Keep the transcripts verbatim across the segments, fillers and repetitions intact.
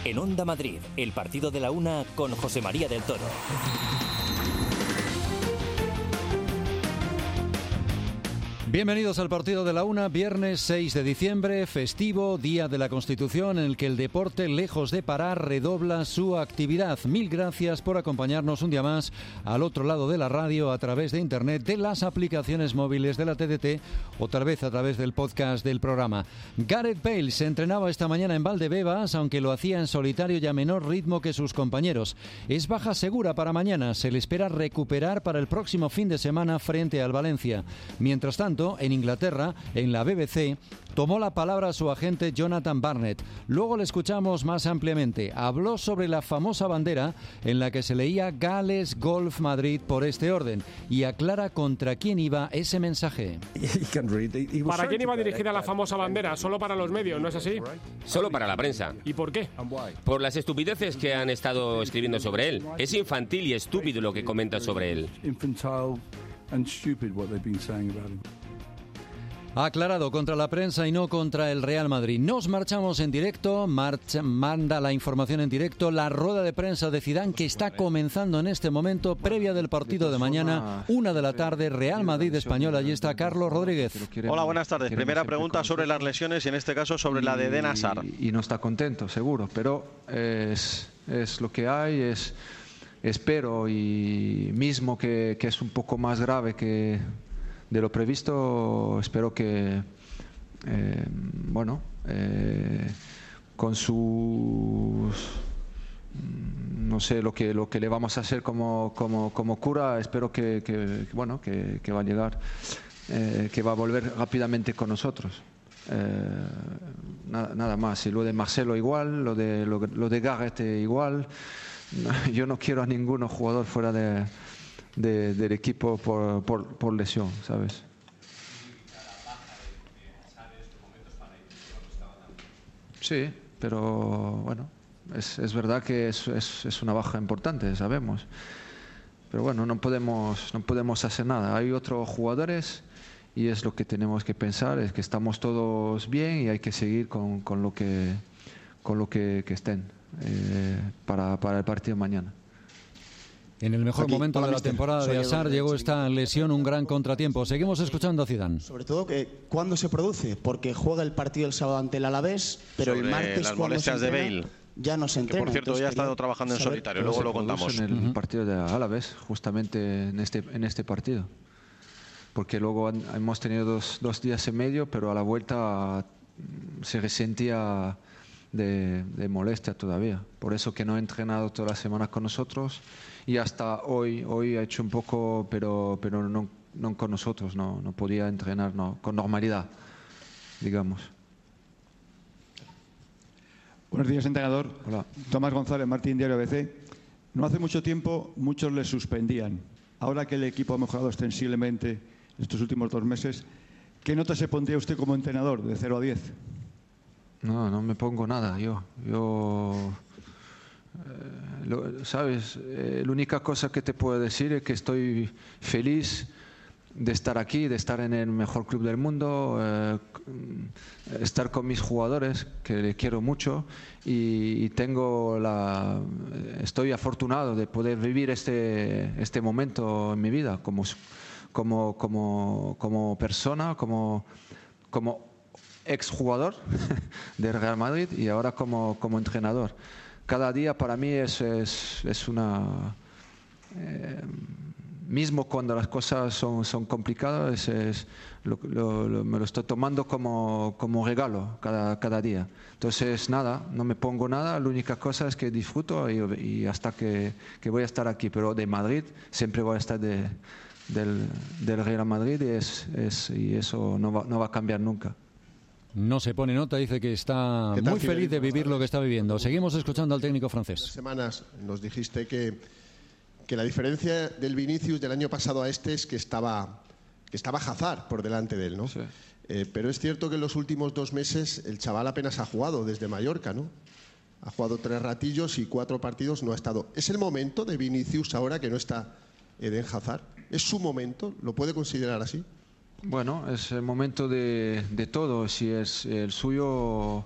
En Onda Madrid, el partido de la una con José María del Toro. Bienvenidos al partido de la una, viernes seis de diciembre, festivo, Día de la Constitución, en el que el deporte, lejos de parar, redobla su actividad. Mil gracias por acompañarnos un día más al otro lado de la radio, a través de internet, de las aplicaciones móviles de la T D T o tal vez a través del podcast del programa. Gareth Bale se entrenaba esta mañana en Valdebebas, aunque lo hacía en solitario y a menor ritmo que sus compañeros. Es baja segura para mañana, se le espera recuperar para el próximo fin de semana frente al Valencia. Mientras tanto, en Inglaterra, en la B B C, tomó la palabra su agente Jonathan Barnett. Luego le escuchamos más ampliamente. Habló sobre la famosa bandera en la que se leía Gales Golf Madrid por este orden y aclara contra quién iba ese mensaje. ¿Para quién iba dirigida la famosa bandera? Solo para los medios, ¿no es así? Solo para la prensa. ¿Y por qué? Por las estupideces que han estado escribiendo sobre él. Es infantil y estúpido lo que comentan sobre él. Ha aclarado, contra la prensa y no contra el Real Madrid. Nos marchamos en directo, marcha, manda la información en directo, la rueda de prensa de Zidane que está comenzando en este momento, previa del partido de mañana, una de la tarde, Real Madrid-Español. Allí está Carlos Rodríguez. Hola, buenas tardes. Primera pregunta sobre las lesiones y en este caso sobre la de Eden Hazard. Y no está contento, seguro, pero es, es lo que hay, es, espero, y mismo que, que es un poco más grave que de lo previsto, espero que eh, bueno eh, con sus no sé lo que lo que le vamos a hacer como como, como cura, espero que, que bueno que, que va a llegar, eh, que va a volver rápidamente con nosotros. Eh, nada, nada más. Y lo de Marcelo igual, lo de lo, lo de Gareth igual. Yo no quiero a ninguno jugador fuera de De, del equipo por, por, por lesión, ¿sabes? Sí, pero bueno, es, es verdad que es, es, es una baja importante, sabemos. Pero bueno, no podemos, no podemos hacer nada. Hay otros jugadores y es lo que tenemos que pensar, es que estamos todos bien y hay que seguir con, con lo que, con lo que, que estén eh, para, para el partido de mañana. En el mejor Aquí, temporada de la mister. temporada Soy de Hazard llegó Eduardo. esta lesión, un gran contratiempo. Seguimos escuchando a Zidane. Sobre todo, que ¿cuándo se produce? Porque juega el partido el sábado ante el Alavés, pero Sobre el martes las cuando molestias se de entrena, Bale. ya no se Que entrena. por cierto Entonces, ya ha estado quería trabajando en saber- solitario, Pero luego se lo produce contamos. en el Ujú. partido de Alavés, justamente en este, en este partido. Porque luego han- hemos tenido dos, dos días y medio, pero a la vuelta mm, se resentía de, de molestia todavía. Por eso que no ha entrenado toda la semana con nosotros y hasta hoy, hoy ha hecho un poco, pero, pero no, no con nosotros, no, no podía entrenar no, con normalidad, digamos. Buenos días, entrenador. Hola. Tomás González, Martín, Diario A B C. No hace mucho tiempo muchos le suspendían. Ahora que el equipo ha mejorado ostensiblemente estos últimos dos meses, ¿qué nota se pondría usted como entrenador de cero a diez? No, no me pongo nada. Yo, yo eh, lo- sabes, Eh, la única cosa que te puedo decir es que estoy feliz de estar aquí, de estar en el mejor club del mundo, eh, c- estar con mis jugadores que le quiero mucho y, y tengo la, estoy afortunado de poder vivir este este momento en mi vida como como como como persona, como como exjugador del Real Madrid y ahora como, como entrenador. Cada día para mí es, es, es una... Eh, mismo cuando las cosas son, son complicadas, es, es lo, lo, lo- me lo estoy tomando como, como regalo cada, cada día. Entonces, nada, no me pongo nada, la única cosa es que disfruto y, y hasta que, que voy a estar aquí. Pero de Madrid siempre voy a estar de, del, del Real Madrid y, es, es, y eso no va, no va a cambiar nunca. No se pone nota, dice que está ¿Qué tal, muy feliz de Fidel? vivir lo que está viviendo. Seguimos escuchando al técnico Hace francés. semanas nos dijiste que, que la diferencia del Vinicius del año pasado a este es que estaba, que estaba Hazard por delante de él, ¿no? Sí. Eh, pero es cierto que en los últimos dos meses el chaval apenas ha jugado desde Mallorca, ¿no? Ha jugado tres ratillos y cuatro partidos no ha estado. ¿Es el momento de Vinicius ahora que no está Eden Hazard? ¿Es su momento? ¿Lo puede considerar así? Bueno, es el momento de, de todo. Si es el suyo,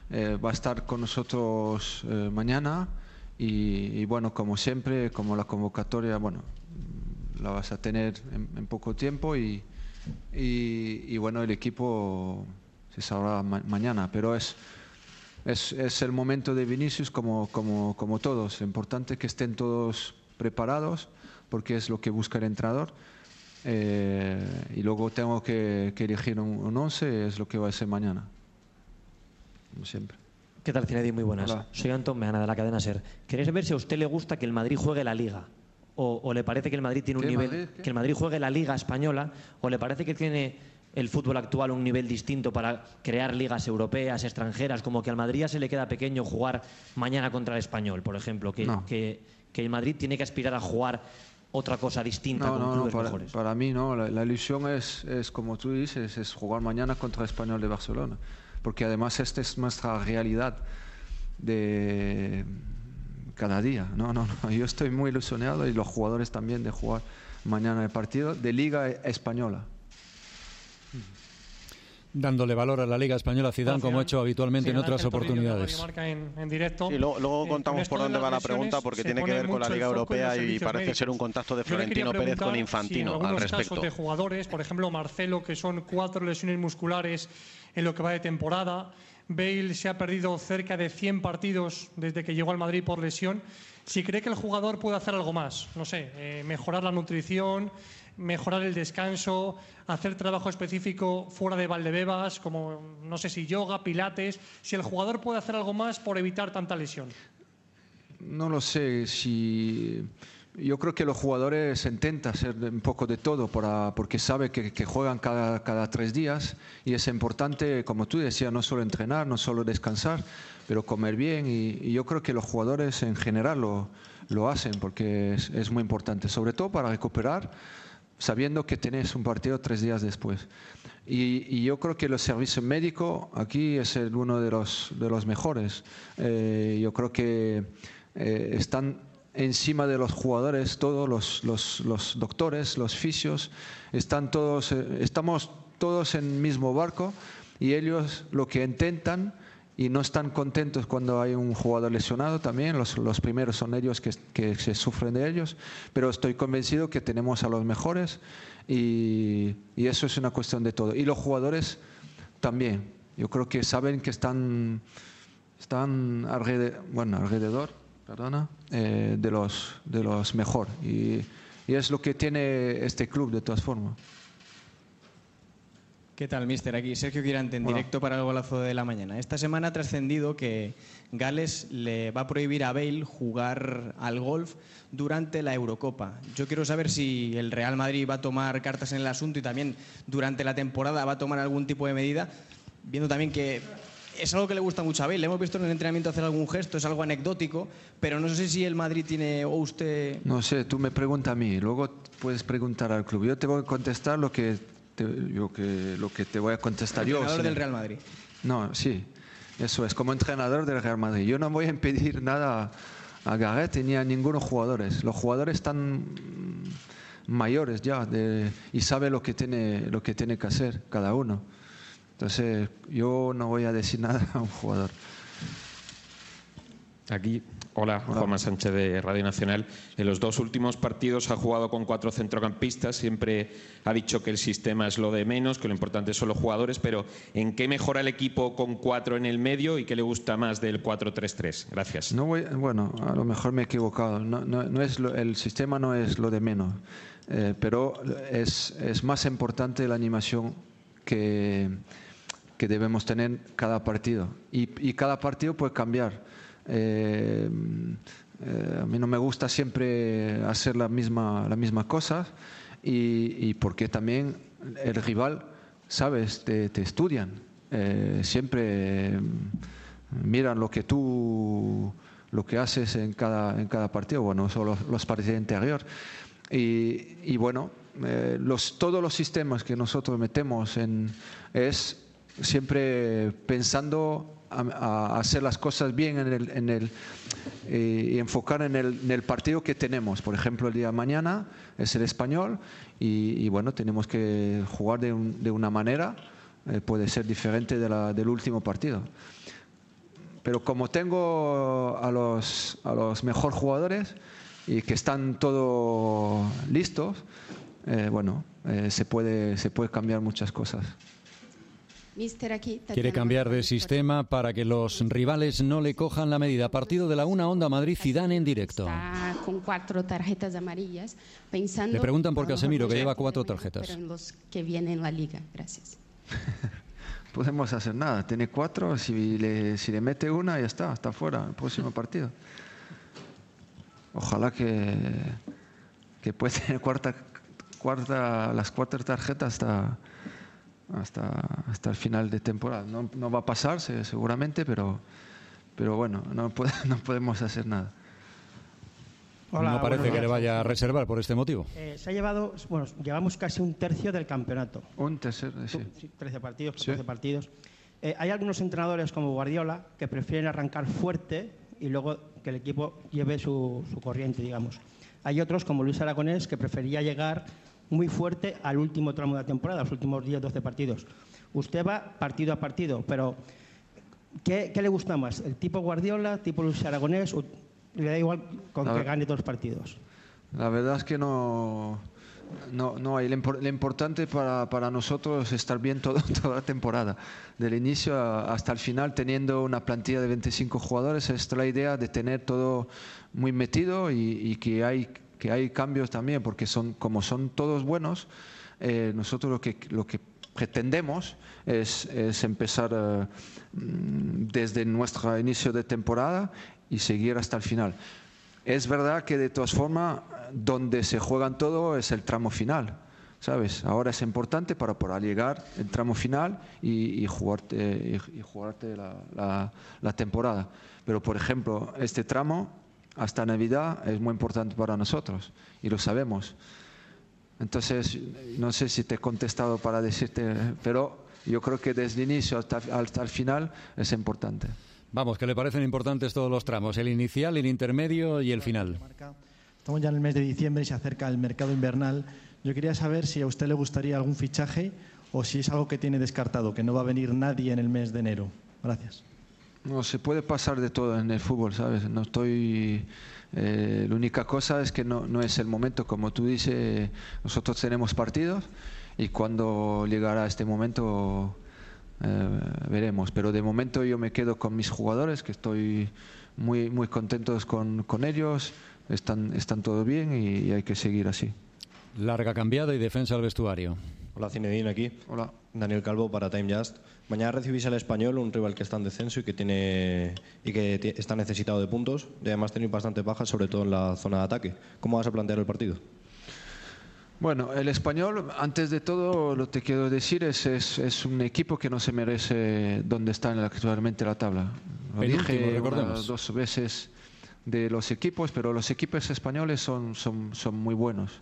eh, va a estar con nosotros eh, mañana y, y bueno, como siempre, como la convocatoria, bueno, la vas a tener en, en poco tiempo y, y, y bueno, el equipo se sabrá ma mañana, pero es, es, es el momento de Vinicius como, como, como todos. Es importante que estén todos preparados porque es lo que busca el entrenador. Eh, y luego tengo que, que elegir un, un once, es lo que va a ser mañana, como siempre. ¿Qué tal, Zinedine? Muy buenas. Hola. Soy Antón Meana, de la cadena SER. ¿Queréis saber si a usted le gusta que el Madrid juegue la Liga? O, ¿O le parece que el Madrid tiene un nivel... Madrid? Que el Madrid juegue la Liga Española? ¿O le parece que tiene el fútbol actual un nivel distinto para crear ligas europeas, extranjeras? Como que al Madrid ya se le queda pequeño jugar mañana contra el Español, por ejemplo. Que, No. que, que el Madrid tiene que aspirar a jugar otra cosa distinta No, con no, no, clubes para, mejores. para mí no, la, la ilusión es, es, como tú dices, es jugar mañana contra el Español de Barcelona, porque además esta es nuestra realidad de cada día. No, no, no, yo estoy muy ilusionado y los jugadores también de jugar mañana el partido de Liga Española. Dándole valor a la Liga Española, Zidane, como ha hecho habitualmente en otras oportunidades. En, en directo. Y luego, luego Eh, contamos con por dónde de va la las pregunta, porque lesiones tiene que se ver con pone la mucho Liga el foco en los Europea y servicios parece médicos. ser un contacto de Yo le quería Florentino Pérez con preguntar Infantino si en al algunos respecto. casos de jugadores, por ejemplo Marcelo, que son cuatro lesiones musculares en lo que va de temporada. Bale se ha perdido cerca de cien partidos desde que llegó al Madrid por lesión. Si cree que el jugador puede hacer algo más, no sé, eh, mejorar la nutrición, mejorar el descanso, hacer trabajo específico fuera de Valdebebas, como no sé si yoga, pilates, si el jugador puede hacer algo más por evitar tanta lesión. No lo sé, si yo creo que los jugadores intentan hacer un poco de todo para, porque sabe que, que juegan cada, cada tres días y es importante, como tú decías, no solo entrenar, no solo descansar, pero comer bien y, y yo creo que los jugadores en general lo, lo hacen porque es, es muy importante, sobre todo para recuperar, sabiendo que tenés un partido tres días después. Y, y yo creo que el servicio médico aquí es el, uno de los, de los mejores. Eh, yo creo que eh, están encima de los jugadores todos los, los, los doctores, los fisios, están todos, eh, estamos todos en el mismo barco y ellos lo que intentan y no están contentos cuando hay un jugador lesionado también, los, los primeros son ellos que, que se sufren de ellos, pero estoy convencido que tenemos a los mejores y, y eso es una cuestión de todo. Y los jugadores también, yo creo que saben que están, están alrededor, bueno, alrededor perdona, eh, de, los, de los mejor y, y es lo que tiene este club de todas formas. ¿Qué tal, mister? Aquí Sergio Quirante en Hola. directo para el golazo de la mañana. Esta semana ha trascendido que Gales le va a prohibir a Bale jugar al golf durante la Eurocopa. Yo quiero saber si el Real Madrid va a tomar cartas en el asunto y también durante la temporada va a tomar algún tipo de medida, viendo también que es algo que le gusta mucho a Bale. Le hemos visto en el entrenamiento hacer algún gesto, es algo anecdótico, pero no sé si el Madrid tiene o usted... No sé, tú me preguntas a mí, luego puedes preguntar al club. Yo te voy a contestar lo que te, yo que, lo que te voy a contestar yo. Entrenador sí. del Real Madrid. No, sí, eso es, como entrenador del Real Madrid. Yo no voy a impedir nada a Gareth ni a ninguno jugadores. Los jugadores están mayores ya de, y saben lo que tiene, lo que tiene que hacer cada uno. Entonces, yo no voy a decir nada a un jugador. Aquí, hola, Hola. Juanma Sánchez de Radio Nacional. En los dos últimos partidos ha jugado con cuatro centrocampistas. Siempre ha dicho que el sistema es lo de menos, que lo importante son los jugadores. Pero, ¿en qué mejora el equipo con cuatro en el medio y qué le gusta más del cuatro tres tres? Gracias. No voy, bueno, a lo mejor me he equivocado. No, no, no es lo, el sistema no es lo de menos, eh, pero es, es más importante la animación que, que debemos tener cada partido. Y, y cada partido puede cambiar. Eh, eh, a mí no me gusta siempre hacer la misma, la misma cosa y, y porque también el rival, sabes, te, te estudian. Eh, siempre eh, miran lo que tú lo que haces en cada, en cada partido, bueno, solo los, los partidos anteriores. Y, y bueno, eh, los, todos los sistemas que nosotros metemos en, es siempre pensando a, a hacer las cosas bien en el, en el, eh, y enfocar en el, en el partido que tenemos. Por ejemplo, el día de mañana es el Español y, y bueno, tenemos que jugar de, un, de una manera, eh, puede ser diferente de la, del último partido. pero como tengo a los, a los mejores jugadores y que están todos listos, eh, bueno, eh, se puede, se puede cambiar muchas cosas. Quiere cambiar de sistema para que los rivales no le cojan la medida. Partido de la una, Onda Madrid, Zidane en directo. Con cuatro tarjetas amarillas, pensando... Le preguntan por Casemiro, que lleva cuatro tarjetas. Pero en los que vienen en la liga. Gracias. Podemos hacer nada. Tiene cuatro, si le, si le mete una, ya está, está fuera el próximo partido. Ojalá que, que pueda tener cuarta, cuarta, las cuatro tarjetas hasta... Hasta, hasta el final de temporada. No, no va a pasarse seguramente, pero, pero bueno, no, puede, no podemos hacer nada. Hola, no parece que le vaya a reservar por este motivo. Eh, se ha llevado, bueno, llevamos casi un tercio del campeonato. Un tercio, sí. trece partidos, catorce sí. partidos. Eh, hay algunos entrenadores como Guardiola que prefieren arrancar fuerte y luego que el equipo lleve su, su corriente, digamos. Hay otros como Luis Aragonés que prefería llegar muy fuerte al último tramo de la temporada, los últimos diez, doce partidos. Usted va partido a partido, pero ¿qué, qué le gusta más? ¿El tipo Guardiola, tipo Luis Aragonés? ¿O le da igual con la, que gane dos partidos? La verdad es que no, no, no hay. Lo importante para, para nosotros es estar bien todo, toda la temporada, del inicio hasta el final, teniendo una plantilla de veinticinco jugadores. Esta es la idea de tener todo muy metido y, y que hay que hay cambios también, porque son como son todos buenos, eh, nosotros lo que, lo que pretendemos es, es empezar eh, desde nuestro inicio de temporada y seguir hasta el final. Es verdad que de todas formas, donde se juegan todo es el tramo final, ¿sabes? Ahora es importante para poder llegar el tramo final y, y jugarte, y, y jugarte la, la, la temporada. Pero, por ejemplo, este tramo hasta Navidad es muy importante para nosotros y lo sabemos. Entonces, no sé si te he contestado para decirte, pero yo creo que desde el inicio hasta, hasta el final es importante. Vamos, que le parecen importantes todos los tramos, el inicial, el intermedio y el final. Estamos ya en el mes de diciembre y se acerca el mercado invernal. Yo quería saber si a usted le gustaría algún fichaje o si es algo que tiene descartado, que no va a venir nadie en el mes de enero. Gracias. No, se puede pasar de todo en el fútbol, ¿sabes? No estoy... Eh, la única cosa es que no, no es el momento. Como tú dices, nosotros tenemos partidos y cuando llegará este momento eh, veremos. Pero de momento yo me quedo con mis jugadores, que estoy muy, muy contentos con, con ellos. Están, están todo bien y, y hay que seguir así. Larga cambiada y defensa al vestuario. Hola, Zinedine aquí. Hola. Daniel Calvo para Time Just. Mañana recibís al Español, un rival que está en descenso y que tiene y que está necesitado de puntos. Y además tenéis bastante bajas, sobre todo en la zona de ataque. ¿Cómo vas a plantear el partido? Bueno, el Español, antes de todo, lo que quiero decir es es, es un equipo que no se merece donde está actualmente la tabla. Lo dije unas dos veces de los equipos, pero los equipos españoles son, son, son muy buenos.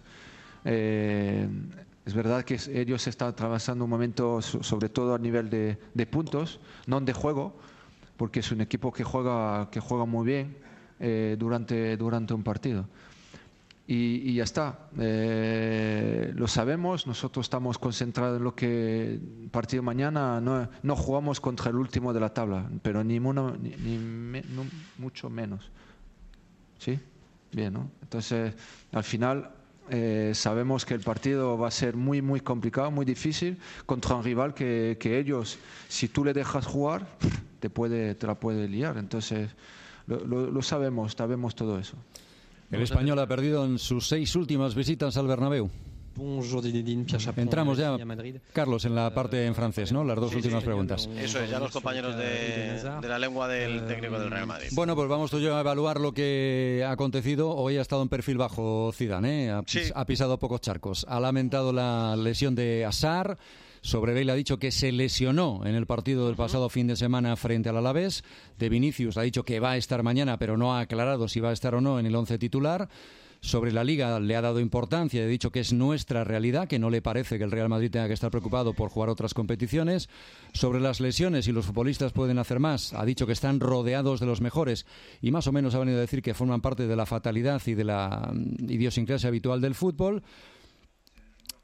Eh, Es verdad que ellos están atravesando un momento, sobre todo a nivel de, de puntos, no de juego, porque es un equipo que juega, que juega muy bien eh, durante, durante un partido. Y, y ya está. Eh, lo sabemos, nosotros estamos concentrados en lo que partido mañana, no, no jugamos contra el último de la tabla, pero ni, uno, ni, ni me, no, mucho menos. ¿Sí? Bien, ¿no? Entonces, al final... Eh, sabemos que el partido va a ser muy muy complicado, muy difícil contra un rival que, que ellos, si tú le dejas jugar, te puede te la puede liar. Entonces lo, lo, lo sabemos, sabemos todo eso. El Español ha perdido en sus seis últimas visitas al Bernabéu. Entramos ya, Carlos, en la parte en francés, ¿no? Las dos sí, últimas sí, preguntas. Eso es, ya los compañeros de, de la lengua del técnico del Real Madrid. Bueno, pues vamos tú y yo a evaluar lo que ha acontecido. Hoy ha estado en perfil bajo Zidane, ¿eh? ha, sí. ha pisado pocos charcos. Ha lamentado la lesión de Hazard. Sobre Bale ha dicho que se lesionó en el partido del pasado fin de semana frente al Alavés. De Vinicius ha dicho que va a estar mañana, pero no ha aclarado si va a estar o no en el once titular. Sobre la Liga le ha dado importancia, ha dicho que es nuestra realidad, que no le parece que el Real Madrid tenga que estar preocupado por jugar otras competiciones. Sobre las lesiones y los futbolistas pueden hacer más, ha dicho que están rodeados de los mejores y más o menos ha venido a decir que forman parte de la fatalidad y de la idiosincrasia habitual del fútbol.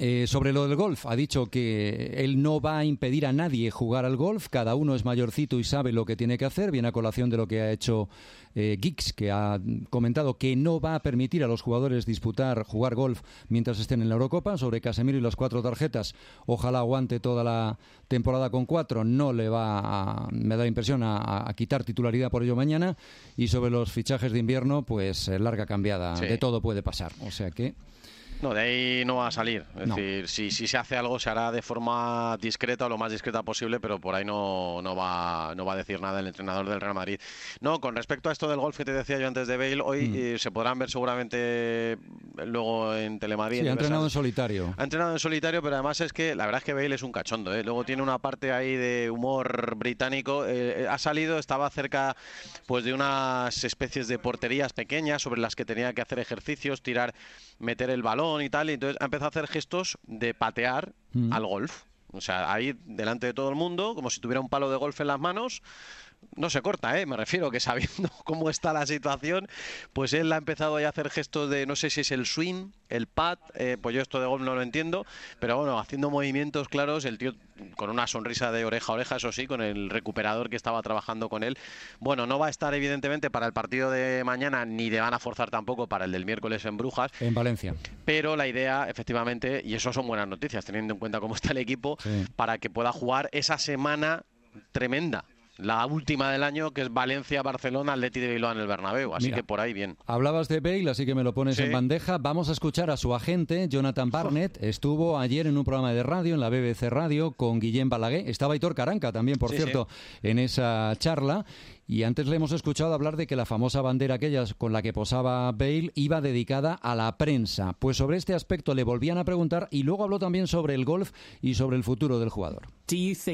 Eh, sobre lo del golf, ha dicho que él no va a impedir a nadie jugar al golf, cada uno es mayorcito y sabe lo que tiene que hacer, viene a colación de lo que ha hecho eh, Giggs, que ha comentado que no va a permitir a los jugadores disputar, jugar golf mientras estén en la Eurocopa. Sobre Casemiro y las cuatro tarjetas, ojalá aguante toda la temporada con cuatro, no le va a, me da la impresión, a, a quitar titularidad por ello mañana. Y sobre los fichajes de invierno, pues larga cambiada, sí. De todo puede pasar, o sea que... No, de ahí no va a salir. Es no. decir, si, si se hace algo se hará de forma discreta o lo más discreta posible, pero por ahí no, no, va, no va a decir nada el entrenador del Real Madrid. No, con respecto a esto del golf que te decía yo antes de Bale, hoy mm. eh, se podrán ver seguramente luego en Telemadrid. Sí, ha entrenado en solitario. Ha entrenado en solitario, pero además es que la verdad es que Bale es un cachondo, ¿eh? Luego tiene una parte ahí de humor británico. Eh, ha salido, estaba cerca pues de unas especies de porterías pequeñas sobre las que tenía que hacer ejercicios, tirar, meter el balón y tal, y entonces ha empezado a hacer gestos de patear mm. al golf. O sea, ahí delante de todo el mundo, como si tuviera un palo de golf en las manos. No se corta, ¿eh? Me refiero que sabiendo cómo está la situación, pues él ha empezado ya a hacer gestos de, no sé si es el swing, el pad, eh, pues yo esto de golf no lo entiendo, pero bueno, haciendo movimientos claros, el tío con una sonrisa de oreja a oreja, eso sí, con el recuperador que estaba trabajando con él. Bueno, no va a estar evidentemente para el partido de mañana, ni le van a forzar tampoco para el del miércoles en Brujas. En Valencia. Pero la idea, efectivamente, y eso son buenas noticias, teniendo en cuenta cómo está el equipo, sí. Para que pueda jugar esa semana tremenda. La última del año, que es Valencia-Barcelona, Atleti de Bilbao en el Bernabéu, así Mira, que por ahí bien. Hablabas de Bale, así que me lo pones sí. en bandeja. Vamos a escuchar a su agente, Jonathan Barnett. Estuvo ayer en un programa de radio, en la B B C Radio, con Guillem Balaguer. Estaba Aitor Caranca también, por sí, cierto, sí. en esa charla. Y antes le hemos escuchado hablar de que la famosa bandera aquella con la que posaba Bale iba dedicada a la prensa. Pues sobre este aspecto le volvían a preguntar y luego habló también sobre el golf y sobre el futuro del jugador. ¿Crees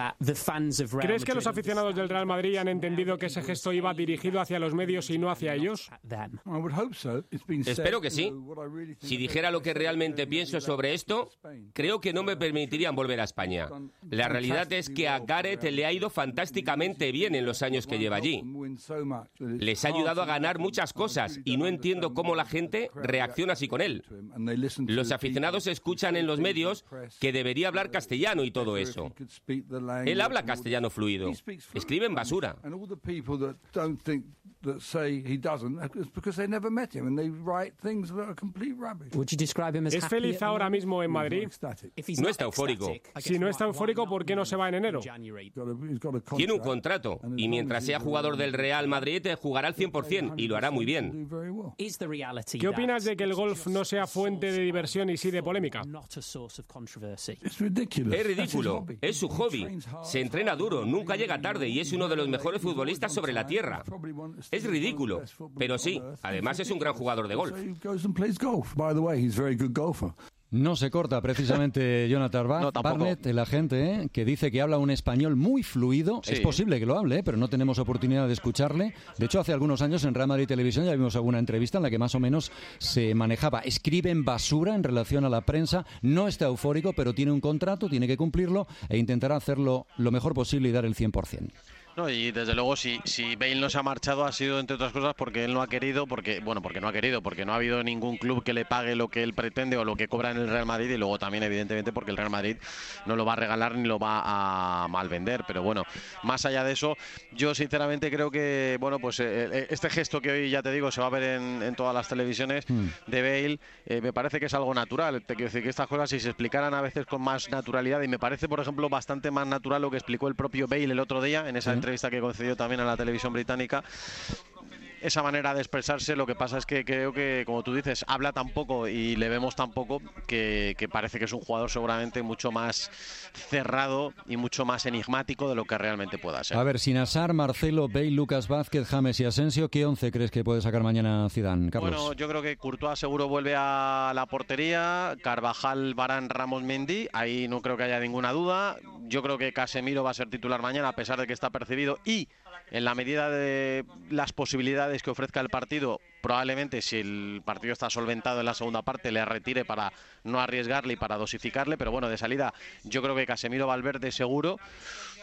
que los aficionados del Real Madrid han entendido que ese gesto iba dirigido hacia los medios y no hacia ellos? Espero que sí. Si dijera lo que realmente pienso sobre esto, creo que no me permitirían volver a España. La realidad es que a Gareth le ha ido fantásticamente bien en los años que lleva allí. Les ha ayudado a ganar muchas cosas y no entiendo cómo la gente reacciona así con él. Los aficionados escuchan en los medios que debería hablar castellano y todo eso. Él habla castellano fluido. Escribe en basura. ¿Es feliz ahora mismo en Madrid? No está eufórico. Si no está eufórico, ¿por qué no se va en enero? Tiene un contrato y mientras sea jugador del Real Madrid jugará al cien por cien y lo hará muy bien. ¿Qué opinas de que el golf no sea fuente de diversión y sí de polémica? Es ridículo. Es su hobby. Se entrena duro, nunca llega tarde y es uno de los mejores futbolistas sobre la tierra. Es ridículo, pero sí, además es un gran jugador de golf. No se corta precisamente Jonathan Bar no, Barnett, el agente, ¿eh? que dice que habla un español muy fluido. Sí. Es posible que lo hable, ¿eh? pero no tenemos oportunidad de escucharle. De hecho, hace algunos años en Real Madrid Televisión ya vimos alguna entrevista en la que más o menos se manejaba. Escribe en basura en relación a la prensa. No está eufórico, pero tiene un contrato, tiene que cumplirlo e intentará hacerlo lo mejor posible y dar el cien por cien. No, y desde luego si, si Bale no se ha marchado ha sido entre otras cosas porque él no ha querido, porque bueno, porque no ha querido, porque no ha habido ningún club que le pague lo que él pretende o lo que cobra en el Real Madrid y luego también evidentemente porque el Real Madrid no lo va a regalar ni lo va a malvender, pero bueno, más allá de eso, yo sinceramente creo que bueno, pues eh, este gesto que hoy ya te digo se va a ver en, en todas las televisiones mm. de Bale, eh, me parece que es algo natural, te quiero decir que estas cosas si se explicaran a veces con más naturalidad y me parece por ejemplo bastante más natural lo que explicó el propio Bale el otro día en esa ¿Sí? entrevista que concedió también a la televisión británica, esa manera de expresarse. Lo que pasa es que creo que, como tú dices, habla tan poco y le vemos tan poco que, que parece que es un jugador seguramente mucho más cerrado y mucho más enigmático de lo que realmente pueda ser. A ver, sin Hazard, Marcelo, Bale, Lucas Vázquez, James y Asensio, ¿qué once crees que puede sacar mañana Zidane, Carlos? Bueno, yo creo que Courtois seguro vuelve a la portería, Carvajal, Varane, Ramos, Mendy, ahí no creo que haya ninguna duda. Yo creo que Casemiro va a ser titular mañana a pesar de que está percibido y en la medida de las posibilidades que ofrezca el partido, probablemente si el partido está solventado en la segunda parte le retire para no arriesgarle y para dosificarle, pero bueno, de salida yo creo que Casemiro, Valverde seguro.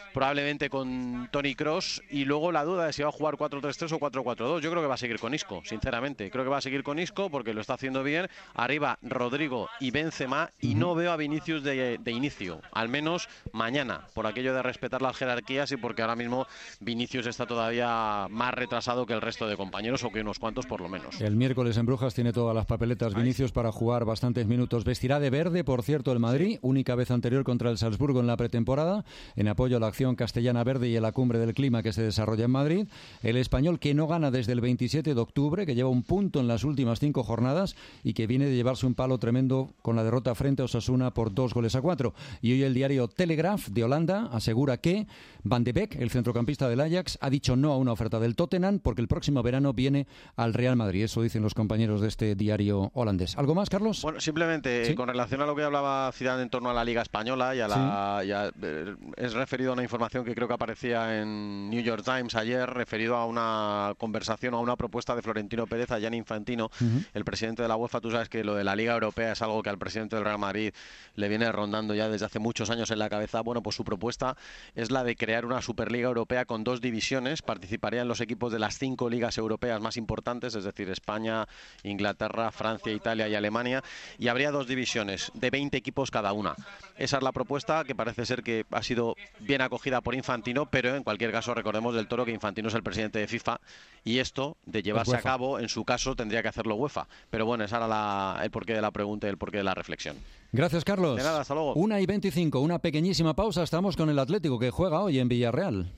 probablemente con Toni Kroos, y luego la duda de si va a jugar cuatro tres tres o cuatro cuatro dos. Yo creo que va a seguir con Isco, sinceramente. Creo que va a seguir con Isco porque lo está haciendo bien. Arriba Rodrigo y Benzema, y no veo a Vinicius de, de inicio, al menos mañana, por aquello de respetar las jerarquías y porque ahora mismo Vinicius está todavía más retrasado que el resto de compañeros, o que unos cuantos por lo menos. El miércoles en Brujas tiene todas las papeletas Vinicius para jugar bastantes minutos. Vestirá de verde, por cierto, el Madrid, única vez anterior contra el Salzburgo en la pretemporada, en apoyo a la acción castellana verde y a la cumbre del clima que se desarrolla en Madrid. El español, que no gana desde el veintisiete de octubre, que lleva un punto en las últimas cinco jornadas y que viene de llevarse un palo tremendo con la derrota frente a Osasuna por dos goles a cuatro. Y hoy el diario Telegraph de Holanda asegura que Van de Beek, el centrocampista del Ajax, ha dicho no a una oferta del Tottenham porque el próximo verano viene al Real Madrid. Eso dicen los compañeros de este diario holandés. ¿Algo más, Carlos? Bueno, simplemente ¿Sí? con relación a lo que hablaba Zidane en torno a la Liga Española y a la, sí. y a, eh, es referido a una información que creo que aparecía en New York Times ayer, referido a una conversación o a una propuesta de Florentino Pérez a Gianni Infantino, uh-huh. el presidente de la UEFA. Tú sabes que lo de la Liga Europea es algo que al presidente del Real Madrid le viene rondando ya desde hace muchos años en la cabeza. Bueno, pues su propuesta es la de crear una Superliga Europea con dos divisiones. Participarían los equipos de las cinco ligas europeas más importantes, es decir, España, Inglaterra, Francia, Italia y Alemania, y habría dos divisiones de veinte equipos cada una. Esa es la propuesta, que parece ser que ha sido bien acogida por Infantino, pero en cualquier caso recordemos del Toro que Infantino es el presidente de FIFA, y esto de llevarse a cabo, en su caso, tendría que hacerlo UEFA. Pero bueno, esa era la, el porqué de la pregunta y el porqué de la reflexión. Gracias, Carlos. De nada, hasta luego. una y veinticinco, una pequeñísima pausa. Estamos con el Atlético, que juega hoy en Villarreal.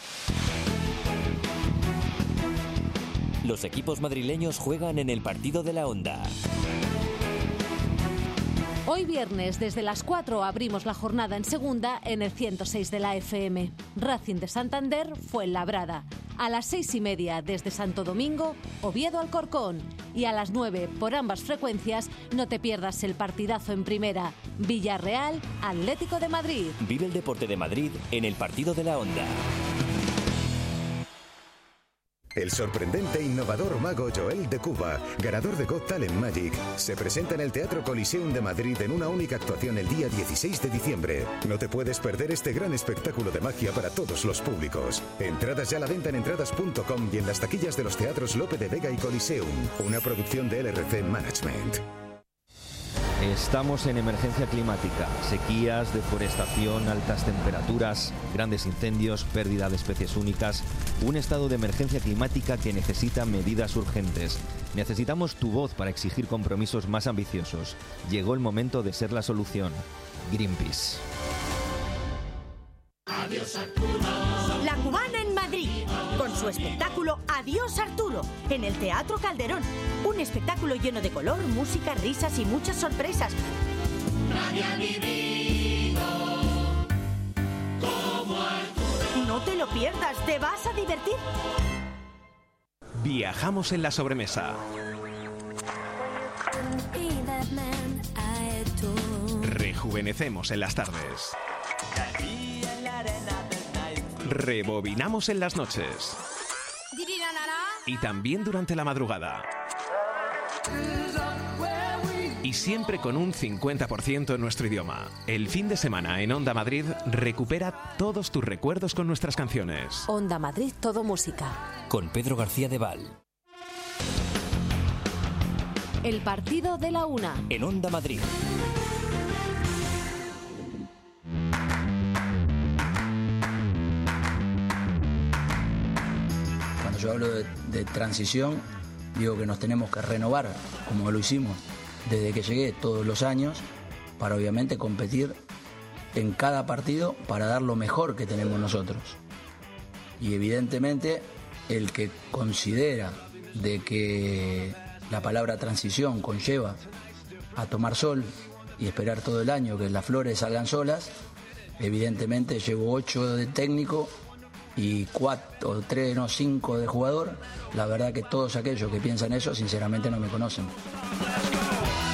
Los equipos madrileños juegan en el partido de la Onda. Hoy viernes, desde las cuatro, abrimos la jornada en segunda en el ciento seis de la F M. Racing de Santander, Fuenlabrada. A las seis y media, desde Santo Domingo, Oviedo Alcorcón. Y a las nueve, por ambas frecuencias, no te pierdas el partidazo en primera. Villarreal, Atlético de Madrid. Vive el deporte de Madrid en el partido de la Onda. El sorprendente e innovador mago Joel de Cuba, ganador de Got Talent Magic, se presenta en el Teatro Coliseum de Madrid en una única actuación el día dieciséis de diciembre. No te puedes perder este gran espectáculo de magia para todos los públicos. Entradas ya a la venta en entradas punto com y en las taquillas de los teatros Lope de Vega y Coliseum, una producción de L R C Management. Estamos en emergencia climática, sequías, deforestación, altas temperaturas, grandes incendios, pérdida de especies únicas, un estado de emergencia climática que necesita medidas urgentes. Necesitamos tu voz para exigir compromisos más ambiciosos. Llegó el momento de ser la solución. Greenpeace. Adiós, Arturo. La Cubana en Madrid, con su espectáculo Adiós, Arturo, en el Teatro Calderón. Un espectáculo lleno de color, música, risas y muchas sorpresas. Nadie ha vivido como Arturo. No te lo pierdas, te vas a divertir. Viajamos en la sobremesa. Rejuvenecemos en las tardes. Rebobinamos en las noches. Y también durante la madrugada. Y siempre con un cincuenta por ciento en nuestro idioma. El fin de semana en Onda Madrid recupera todos tus recuerdos con nuestras canciones. Onda Madrid, todo música. Con Pedro García de Val. El partido de la una. En Onda Madrid. Cuando yo hablo de, de transición, digo que nos tenemos que renovar, como lo hicimos desde que llegué todos los años, para obviamente competir en cada partido para dar lo mejor que tenemos nosotros. Y evidentemente el que considera de que la palabra transición conlleva a tomar sol y esperar todo el año que las flores salgan solas, evidentemente llevo ocho de técnico y cuatro, tres, no, cinco de jugador. La verdad que todos aquellos que piensan eso sinceramente no me conocen.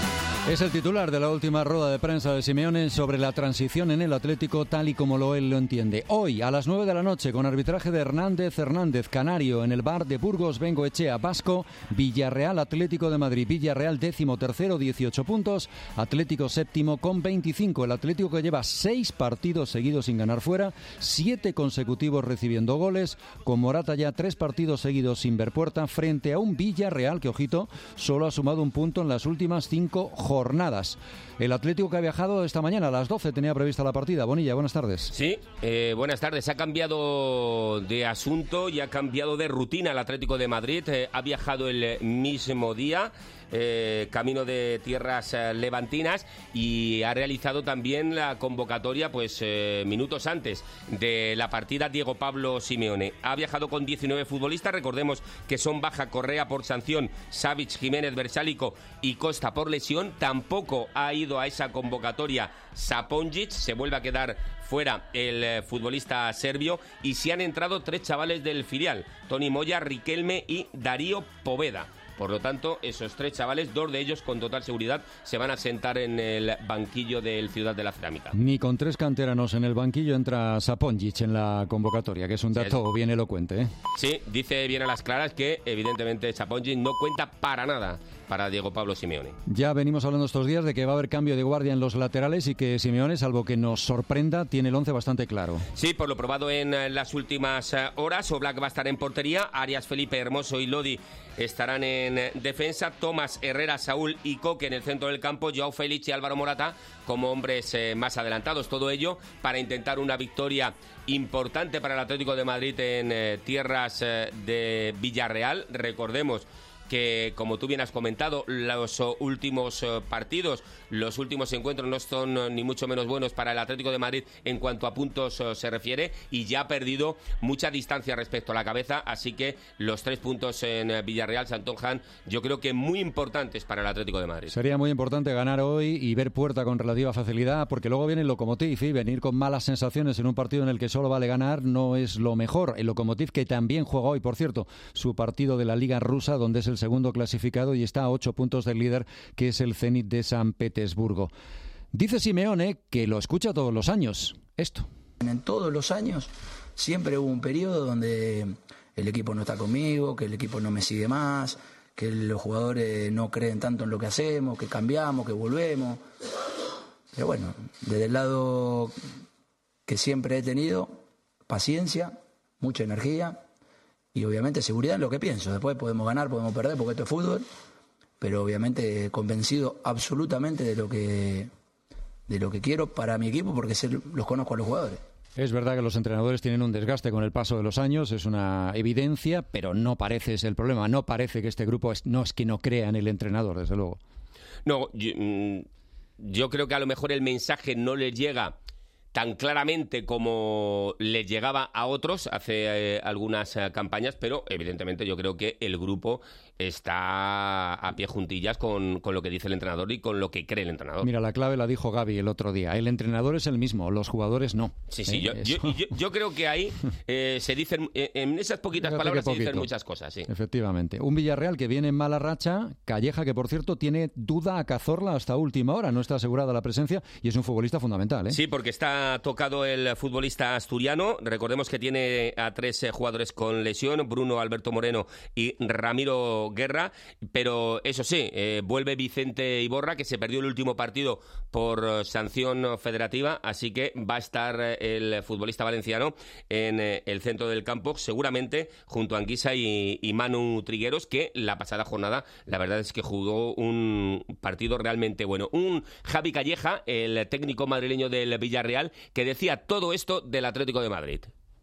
Es el titular de la última rueda de prensa de Simeone sobre la transición en el Atlético tal y como lo él lo entiende. Hoy a las nueve de la noche, con arbitraje de Hernández Hernández Canario en el bar de Burgos Bengoechea Vasco, Villarreal Atlético de Madrid. Villarreal décimo tercero, dieciocho puntos, Atlético séptimo con veinticinco. El Atlético que lleva seis partidos seguidos sin ganar fuera, siete consecutivos recibiendo goles, con Morata ya tres partidos seguidos sin ver puerta frente a un Villarreal que, ojito, solo ha sumado un punto en las últimas cinco jornadas. jornadas. El Atlético que ha viajado esta mañana a las doce tenía prevista la partida. Bonilla, buenas tardes. Sí, eh, buenas tardes. Ha cambiado de asunto y ha cambiado de rutina el Atlético de Madrid. Eh, ha viajado el mismo día, eh, camino de tierras eh, levantinas, y ha realizado también la convocatoria pues eh, minutos antes de la partida Diego Pablo Simeone. Ha viajado con diecinueve futbolistas. Recordemos que son baja Correa por sanción, Savic, Jiménez, Bersálico y Costa por lesión. Tampoco ha ido a esa convocatoria Saponjic, se vuelve a quedar fuera el eh, futbolista serbio, y se han entrado tres chavales del filial, Toni Moya, Riquelme y Darío Poveda. Por lo tanto, esos tres chavales, dos de ellos con total seguridad, se van a sentar en el banquillo del Ciudad de la Cerámica. Ni con tres canteranos en el banquillo entra Saponjic en la convocatoria, que es un dato sí, bien elocuente, ¿eh? Sí, dice bien a las claras que evidentemente Saponjic no cuenta para nada para Diego Pablo Simeone. Ya venimos hablando estos días de que va a haber cambio de guardia en los laterales y que Simeone, salvo que nos sorprenda, tiene el once bastante claro. Sí, por lo probado en las últimas horas, Oblak va a estar en portería, Arias, Felipe, Hermoso y Lodi estarán en defensa, Tomás, Herrera, Saúl y Coque en el centro del campo, Joao Félix y Álvaro Morata como hombres eh, más adelantados. Todo ello para intentar una victoria importante para el Atlético de Madrid en eh, tierras eh, de Villarreal. Recordemos que, como tú bien has comentado, los últimos partidos, los últimos encuentros no son ni mucho menos buenos para el Atlético de Madrid en cuanto a puntos se refiere, y ya ha perdido mucha distancia respecto a la cabeza, así que los tres puntos en Villarreal se antojan, yo creo que muy importantes para el Atlético de Madrid. Sería muy importante ganar hoy y ver puerta con relativa facilidad, porque luego viene el Lokomotiv, y venir con malas sensaciones en un partido en el que solo vale ganar no es lo mejor. El Lokomotiv, que también juega hoy, por cierto, su partido de la Liga Rusa, donde es el segundo clasificado y está a ocho puntos del líder, que es el Zenit de San Petersburgo. Dice Simeone que lo escucha todos los años. Esto. En todos los años siempre hubo un periodo donde el equipo no está conmigo, que el equipo no me sigue más, que los jugadores no creen tanto en lo que hacemos, que cambiamos, que volvemos. Pero bueno, desde el lado que siempre he tenido, paciencia, mucha energía y obviamente seguridad en lo que pienso. Después podemos ganar, podemos perder, porque esto es fútbol, pero obviamente convencido absolutamente de lo que, de lo que quiero para mi equipo, porque sé, los conozco a los jugadores. Es verdad que los entrenadores tienen un desgaste con el paso de los años, es una evidencia, pero no parece ese el problema. No parece que este grupo es, no es que no crea en el entrenador, desde luego. No, yo, yo creo que a lo mejor el mensaje no les llega tan claramente como les llegaba a otros hace eh, algunas eh, campañas, pero evidentemente yo creo que el grupo está a pie juntillas con, con lo que dice el entrenador y con lo que cree el entrenador. Mira, la clave la dijo Gavi el otro día. El entrenador es el mismo, los jugadores no. Sí, sí, ¿Eh? yo, yo, yo, yo creo que ahí eh, se dicen, eh, en esas poquitas Fíjate palabras se dicen muchas cosas, sí. Efectivamente. Un Villarreal que viene en mala racha, Calleja, que por cierto tiene duda a Cazorla hasta última hora, no está asegurada la presencia y es un futbolista fundamental, ¿eh? Sí, porque está tocado el futbolista asturiano. Recordemos que tiene a tres eh, jugadores con lesión, Bruno, Alberto Moreno y Ramiro Guerra, pero eso sí, eh, vuelve Vicente Iborra, que se perdió el último partido por eh, sanción federativa, así que va a estar eh, el futbolista valenciano en eh, el centro del campo, seguramente junto a Anguisa y, y Manu Trigueros, que la pasada jornada la verdad es que jugó un partido realmente bueno. Un Javi Calleja, el técnico madrileño del Villarreal, que decía todo esto del Atlético de Madrid.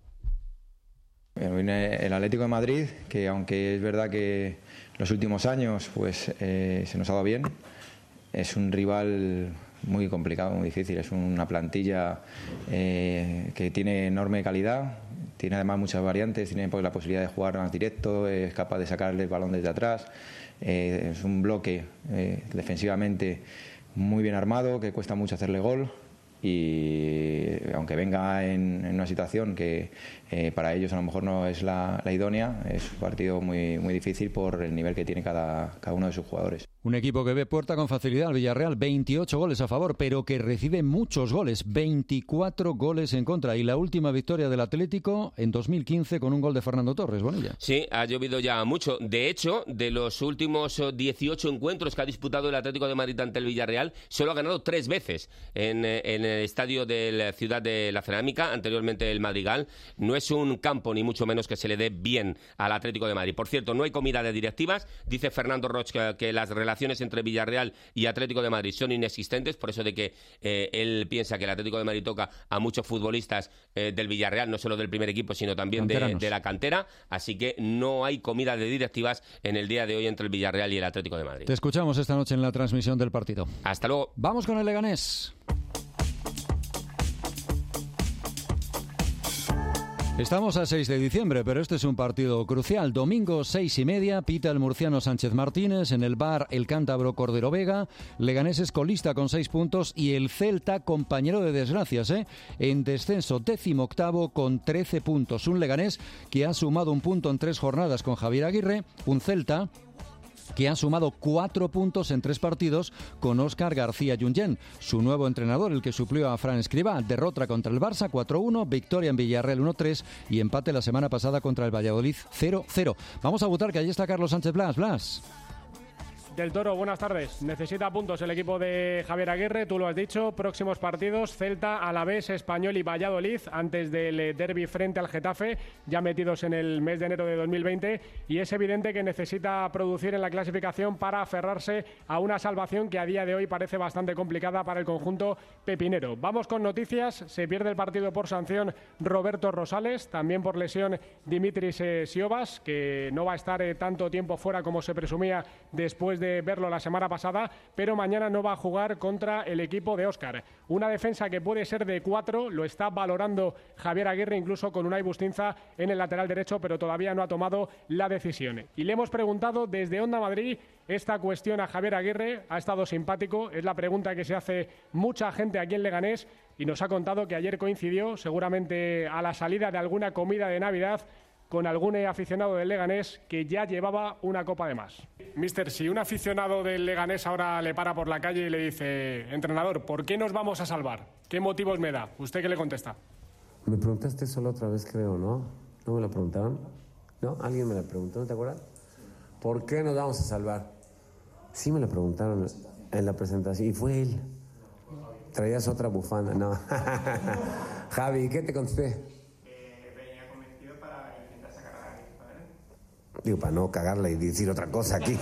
Bueno, viene el Atlético de Madrid, que aunque es verdad que los últimos años pues eh, se nos ha dado bien, es un rival muy complicado, muy difícil. Es una plantilla eh, que tiene enorme calidad, tiene además muchas variantes, tiene pues, la posibilidad de jugar más directo, es capaz de sacarle el balón desde atrás, eh, es un bloque eh, defensivamente muy bien armado, que cuesta mucho hacerle gol. Y aunque venga en, en una situación que eh, para ellos a lo mejor no es la, la idónea, es un partido muy, muy difícil por el nivel que tiene cada, cada uno de sus jugadores. Un equipo que ve puerta con facilidad al Villarreal, veintiocho goles a favor, pero que recibe muchos goles, veinticuatro goles en contra. Y la última victoria del Atlético en dos mil quince con un gol de Fernando Torres, Bonilla. Sí, ha llovido ya mucho. De hecho, de los últimos dieciocho encuentros que ha disputado el Atlético de Madrid ante el Villarreal, solo ha ganado tres veces en, en el estadio de la Ciudad de la Cerámica, anteriormente el Madrigal. No es un campo, ni mucho menos, que se le dé bien al Atlético de Madrid. Por cierto, no hay comida de directivas. Dice Fernando Roch que, que las relaciones entre Villarreal y Atlético de Madrid son inexistentes, por eso de que eh, él piensa que el Atlético de Madrid toca a muchos futbolistas eh, del Villarreal, no solo del primer equipo, sino también de, de la cantera, así que no hay comida de directivas en el día de hoy entre el Villarreal y el Atlético de Madrid. Te escuchamos esta noche en la transmisión del partido. Hasta luego. Vamos con el Leganés. Estamos a seis de diciembre, pero este es un partido crucial. Domingo, seis y media, pita el murciano Sánchez Martínez, en el bar el cántabro Cordero Vega. Leganés es colista con seis puntos y el Celta, compañero de desgracias, ¿eh? en descenso décimo octavo con trece puntos. Un Leganés que ha sumado un punto en tres jornadas con Javier Aguirre, un Celta que ha sumado cuatro puntos en tres partidos con Óscar García Junyent, su nuevo entrenador, el que suplió a Fran Escribá. Derrota contra el Barça cuatro uno, victoria en Villarreal uno tres y empate la semana pasada contra el Valladolid cero cero. Vamos a votar, que allí está Carlos Sánchez Blas. Blas. Del Toro, buenas tardes. Necesita puntos el equipo de Javier Aguirre, tú lo has dicho. Próximos partidos, Celta, Alavés, Español y Valladolid, antes del derbi frente al Getafe, ya metidos en el mes de enero de dos mil veinte. Y es evidente que necesita producir en la clasificación para aferrarse a una salvación que a día de hoy parece bastante complicada para el conjunto pepinero. Vamos con noticias. Se pierde el partido por sanción Roberto Rosales, también por lesión Dimitris eh, Siobas, que no va a estar eh, tanto tiempo fuera como se presumía después de de verlo la semana pasada, pero mañana no va a jugar contra el equipo de Óscar. Una defensa que puede ser de cuatro, lo está valorando Javier Aguirre, incluso con Unai Bustinza en el lateral derecho, pero todavía no ha tomado la decisión. Y le hemos preguntado desde Onda Madrid esta cuestión a Javier Aguirre. Ha estado simpático, es la pregunta que se hace mucha gente aquí en Leganés, y nos ha contado que ayer coincidió, seguramente a la salida de alguna comida de Navidad, con algún aficionado del Leganés que ya llevaba una copa de más. Mister, si un aficionado del Leganés ahora le para por la calle y le dice: entrenador, ¿por qué nos vamos a salvar? ¿Qué motivos me da? ¿Usted qué le contesta? Me preguntaste eso la otra vez, creo, ¿no? ¿No me lo preguntaron? ¿No? ¿Alguien me lo preguntó? ¿No te acuerdas? ¿Por qué nos vamos a salvar? Sí me lo preguntaron en la presentación y fue él. Traías otra bufanda, no. Javi, ¿qué te contesté? Digo, para no cagarla y decir otra cosa aquí.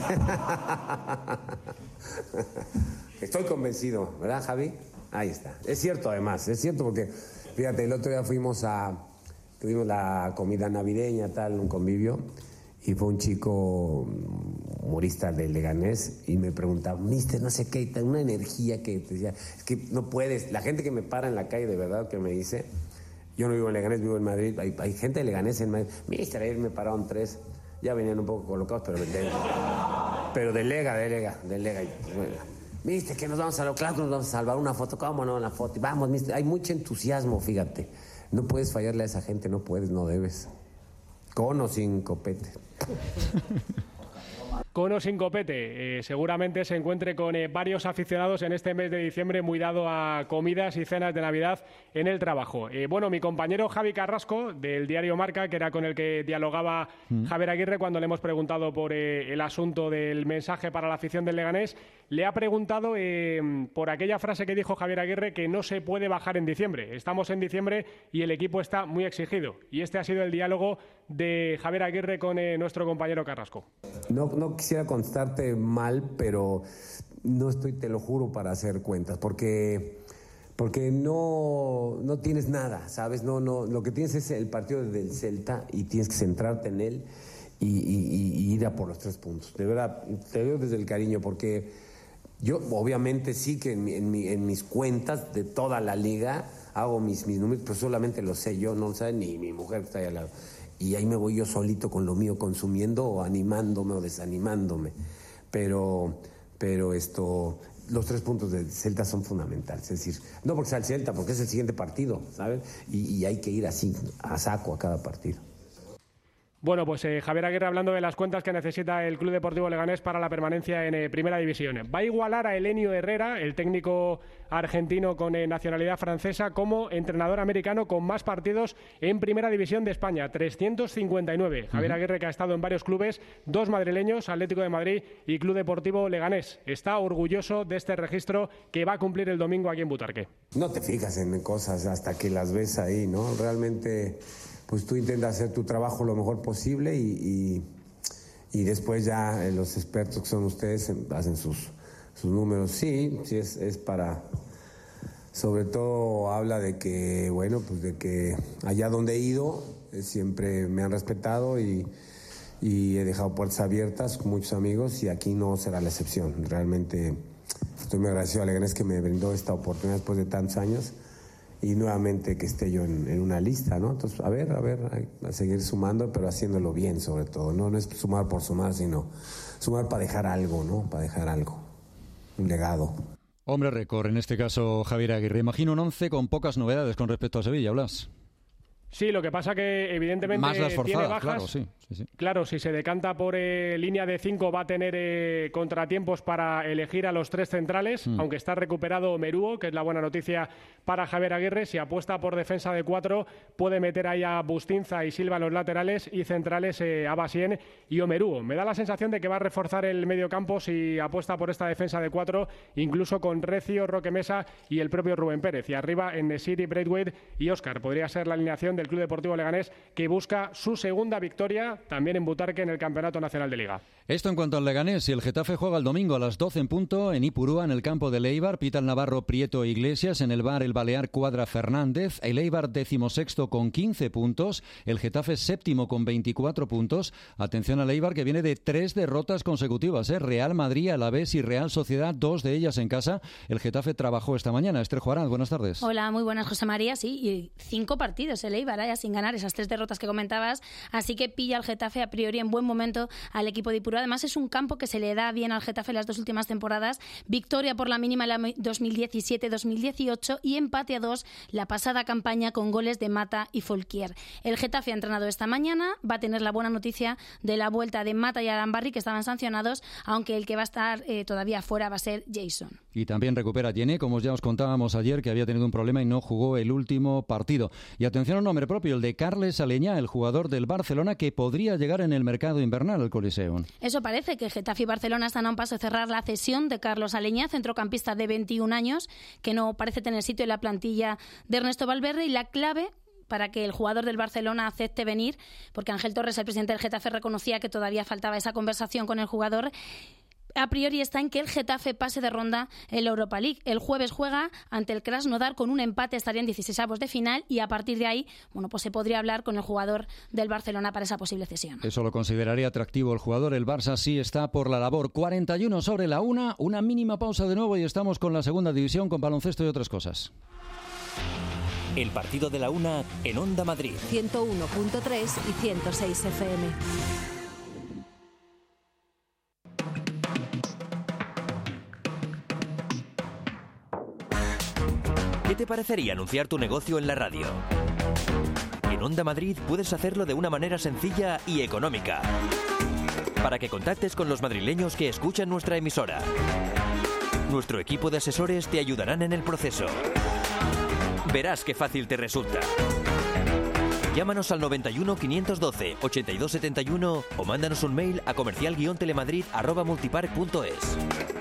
Estoy convencido, ¿verdad, Javi? Ahí está. Es cierto, además, es cierto porque, fíjate, el otro día fuimos a... Tuvimos la comida navideña, tal, un convivio, y fue un chico humorista de Leganés y me preguntaba: mister, no sé qué, una energía que te decía, es que no puedes. La gente que me para en la calle, de verdad, que me dice... Yo no vivo en Leganés, vivo en Madrid. Hay, hay gente de Leganés en Madrid. Mister, ayer me pararon tres... Ya venían un poco colocados, pero de, pero delega, delega, delega. Viste que nos vamos a salvar, claro que nos vamos a salvar, una foto, ¿cómo no? Una foto. Vamos, mister, hay mucho entusiasmo, fíjate. No puedes fallarle a esa gente, no puedes, no debes. Con o sin copete. Con o sin copete, eh, seguramente se encuentre con eh, varios aficionados en este mes de diciembre, muy dado a comidas y cenas de Navidad en el trabajo. Eh, bueno, mi compañero Javi Carrasco, del diario Marca, que era con el que dialogaba mm. Javier Aguirre cuando le hemos preguntado por eh, el asunto del mensaje para la afición del Leganés, le ha preguntado eh, por aquella frase que dijo Javier Aguirre, que no se puede bajar en diciembre. Estamos en diciembre y el equipo está muy exigido. Y este ha sido el diálogo de Javier Aguirre con eh, nuestro compañero Carrasco. No, no quisiera contestarte mal, pero no estoy, te lo juro, para hacer cuentas, porque, porque no, no tienes nada, ¿sabes? No, no, lo que tienes es el partido del Celta y tienes que centrarte en él y, y, y ir a por los tres puntos. De verdad, te veo desde el cariño, porque yo obviamente sí que en, mi, en, mi, en mis cuentas de toda la liga hago mis, mis números, pero solamente lo sé yo, no lo sabe ni mi mujer que está ahí al lado. Y ahí me voy yo solito con lo mío, consumiendo o animándome o desanimándome. Pero, pero esto, los tres puntos del Celta son fundamentales. Es decir, no porque sea el Celta, porque es el siguiente partido, ¿sabes? Y, y hay que ir así, a saco a cada partido. Bueno, pues eh, Javier Aguirre hablando de las cuentas que necesita el Club Deportivo Leganés para la permanencia en eh, Primera División. Va a igualar a Elenio Herrera, el técnico argentino con eh, nacionalidad francesa, como entrenador americano con más partidos en Primera División de España, trescientos cincuenta y nueve. Uh-huh. Javier Aguirre, que ha estado en varios clubes, dos madrileños, Atlético de Madrid y Club Deportivo Leganés. Está orgulloso de este registro que va a cumplir el domingo aquí en Butarque. No te fijas en cosas hasta que las ves ahí, ¿no? Realmente, pues tú intentas hacer tu trabajo lo mejor posible y, y, y después ya eh, los expertos que son ustedes hacen sus, sus números. Sí, sí es, es para... Sobre todo habla de que, bueno, pues de que allá donde he ido eh, siempre me han respetado y, y he dejado puertas abiertas con muchos amigos y aquí no será la excepción. Realmente estoy muy agradecido a Leganés que me brindó esta oportunidad después de tantos años y nuevamente que esté yo en, en una lista, ¿no? Entonces, a ver, a ver, a seguir sumando, pero haciéndolo bien sobre todo, ¿no? No es sumar por sumar, sino sumar para dejar algo, ¿no? Para dejar algo, un legado. Hombre récord, en este caso Javier Aguirre. Imagino un once con pocas novedades con respecto a Sevilla, Blas. Sí, lo que pasa que evidentemente más las forzadas, tiene bajas. Claro, sí, sí, sí. Claro, si se decanta por eh, línea de cinco va a tener eh, contratiempos para elegir a los tres centrales, mm. aunque está recuperado Merúo, que es la buena noticia para Javier Aguirre. Si apuesta por defensa de cuatro, puede meter ahí a Bustinza y Silva en los laterales y centrales eh, a Basien y Omerúo. Me da la sensación de que va a reforzar el medio campo si apuesta por esta defensa de cuatro, incluso con Recio, Roque Mesa y el propio Rubén Pérez. Y arriba en Nesiri, Braithwaite y Óscar. Podría ser la alineación del Club Deportivo Leganés, que busca su segunda victoria también en Butarque en el Campeonato Nacional de Liga. Esto en cuanto al Leganés. Y el Getafe juega el domingo a las doce en punto en Ipurúa, en el campo del Eibar. Pita el navarro Prieto Iglesias. En el bar el balear Cuadra Fernández. El Eibar decimosexto con quince puntos. El Getafe séptimo con veinticuatro puntos. Atención al Eibar, que viene de tres derrotas consecutivas, ¿eh? Real Madrid, Alavés y Real Sociedad, dos de ellas en casa. El Getafe trabajó esta mañana. Esther Juarán, buenas tardes. Hola, muy buenas, José María. Sí, y cinco partidos el Eibar, ¿eh? sin ganar esas tres derrotas que comentabas. Así que pilla al Getafe a priori en buen momento al equipo de Ipurúa. Además, es un campo que se le da bien al Getafe las dos últimas temporadas. Victoria por la mínima en la dos mil diecisiete dos mil dieciocho y empate a dos la pasada campaña con goles de Mata y Folquier. El Getafe ha entrenado esta mañana. Va a tener la buena noticia de la vuelta de Mata y Arambarri, que estaban sancionados, aunque el que va a estar eh, todavía fuera va a ser Jason. Y también recupera Yené, como ya os contábamos ayer, que había tenido un problema y no jugó el último partido. Y atención a un nombre propio, el de Carles Aleñá, el jugador del Barcelona, que podría llegar en el mercado invernal al Coliseum. Eso parece, que Getafe y Barcelona están a un paso de cerrar la cesión de Carlos Aleñá, centrocampista de veintiún años, que no parece tener sitio en la plantilla de Ernesto Valverde, y la clave para que el jugador del Barcelona acepte venir, porque Ángel Torres, el presidente del Getafe, reconocía que todavía faltaba esa conversación con el jugador. A priori está en que el Getafe pase de ronda en la Europa League. El jueves juega ante el Krasnodar, con un empate estarían dieciseisavos de final, y a partir de ahí, bueno, pues se podría hablar con el jugador del Barcelona para esa posible cesión. Eso lo consideraría atractivo el jugador. El Barça sí está por la labor. cuarenta y uno sobre la una, una mínima pausa de nuevo y estamos con la segunda división, con baloncesto y otras cosas. El partido de la una en Onda Madrid. ciento uno punto tres y ciento seis F M. ¿Qué te parecería anunciar tu negocio en la radio? En Onda Madrid puedes hacerlo de una manera sencilla y económica, para que contactes con los madrileños que escuchan nuestra emisora. Nuestro equipo de asesores te ayudarán en el proceso. Verás qué fácil te resulta. Llámanos al noventa y uno, quinientos doce, ochenta y dos setenta y uno o mándanos un mail a comercial guion telemadrid arroba multipark punto es.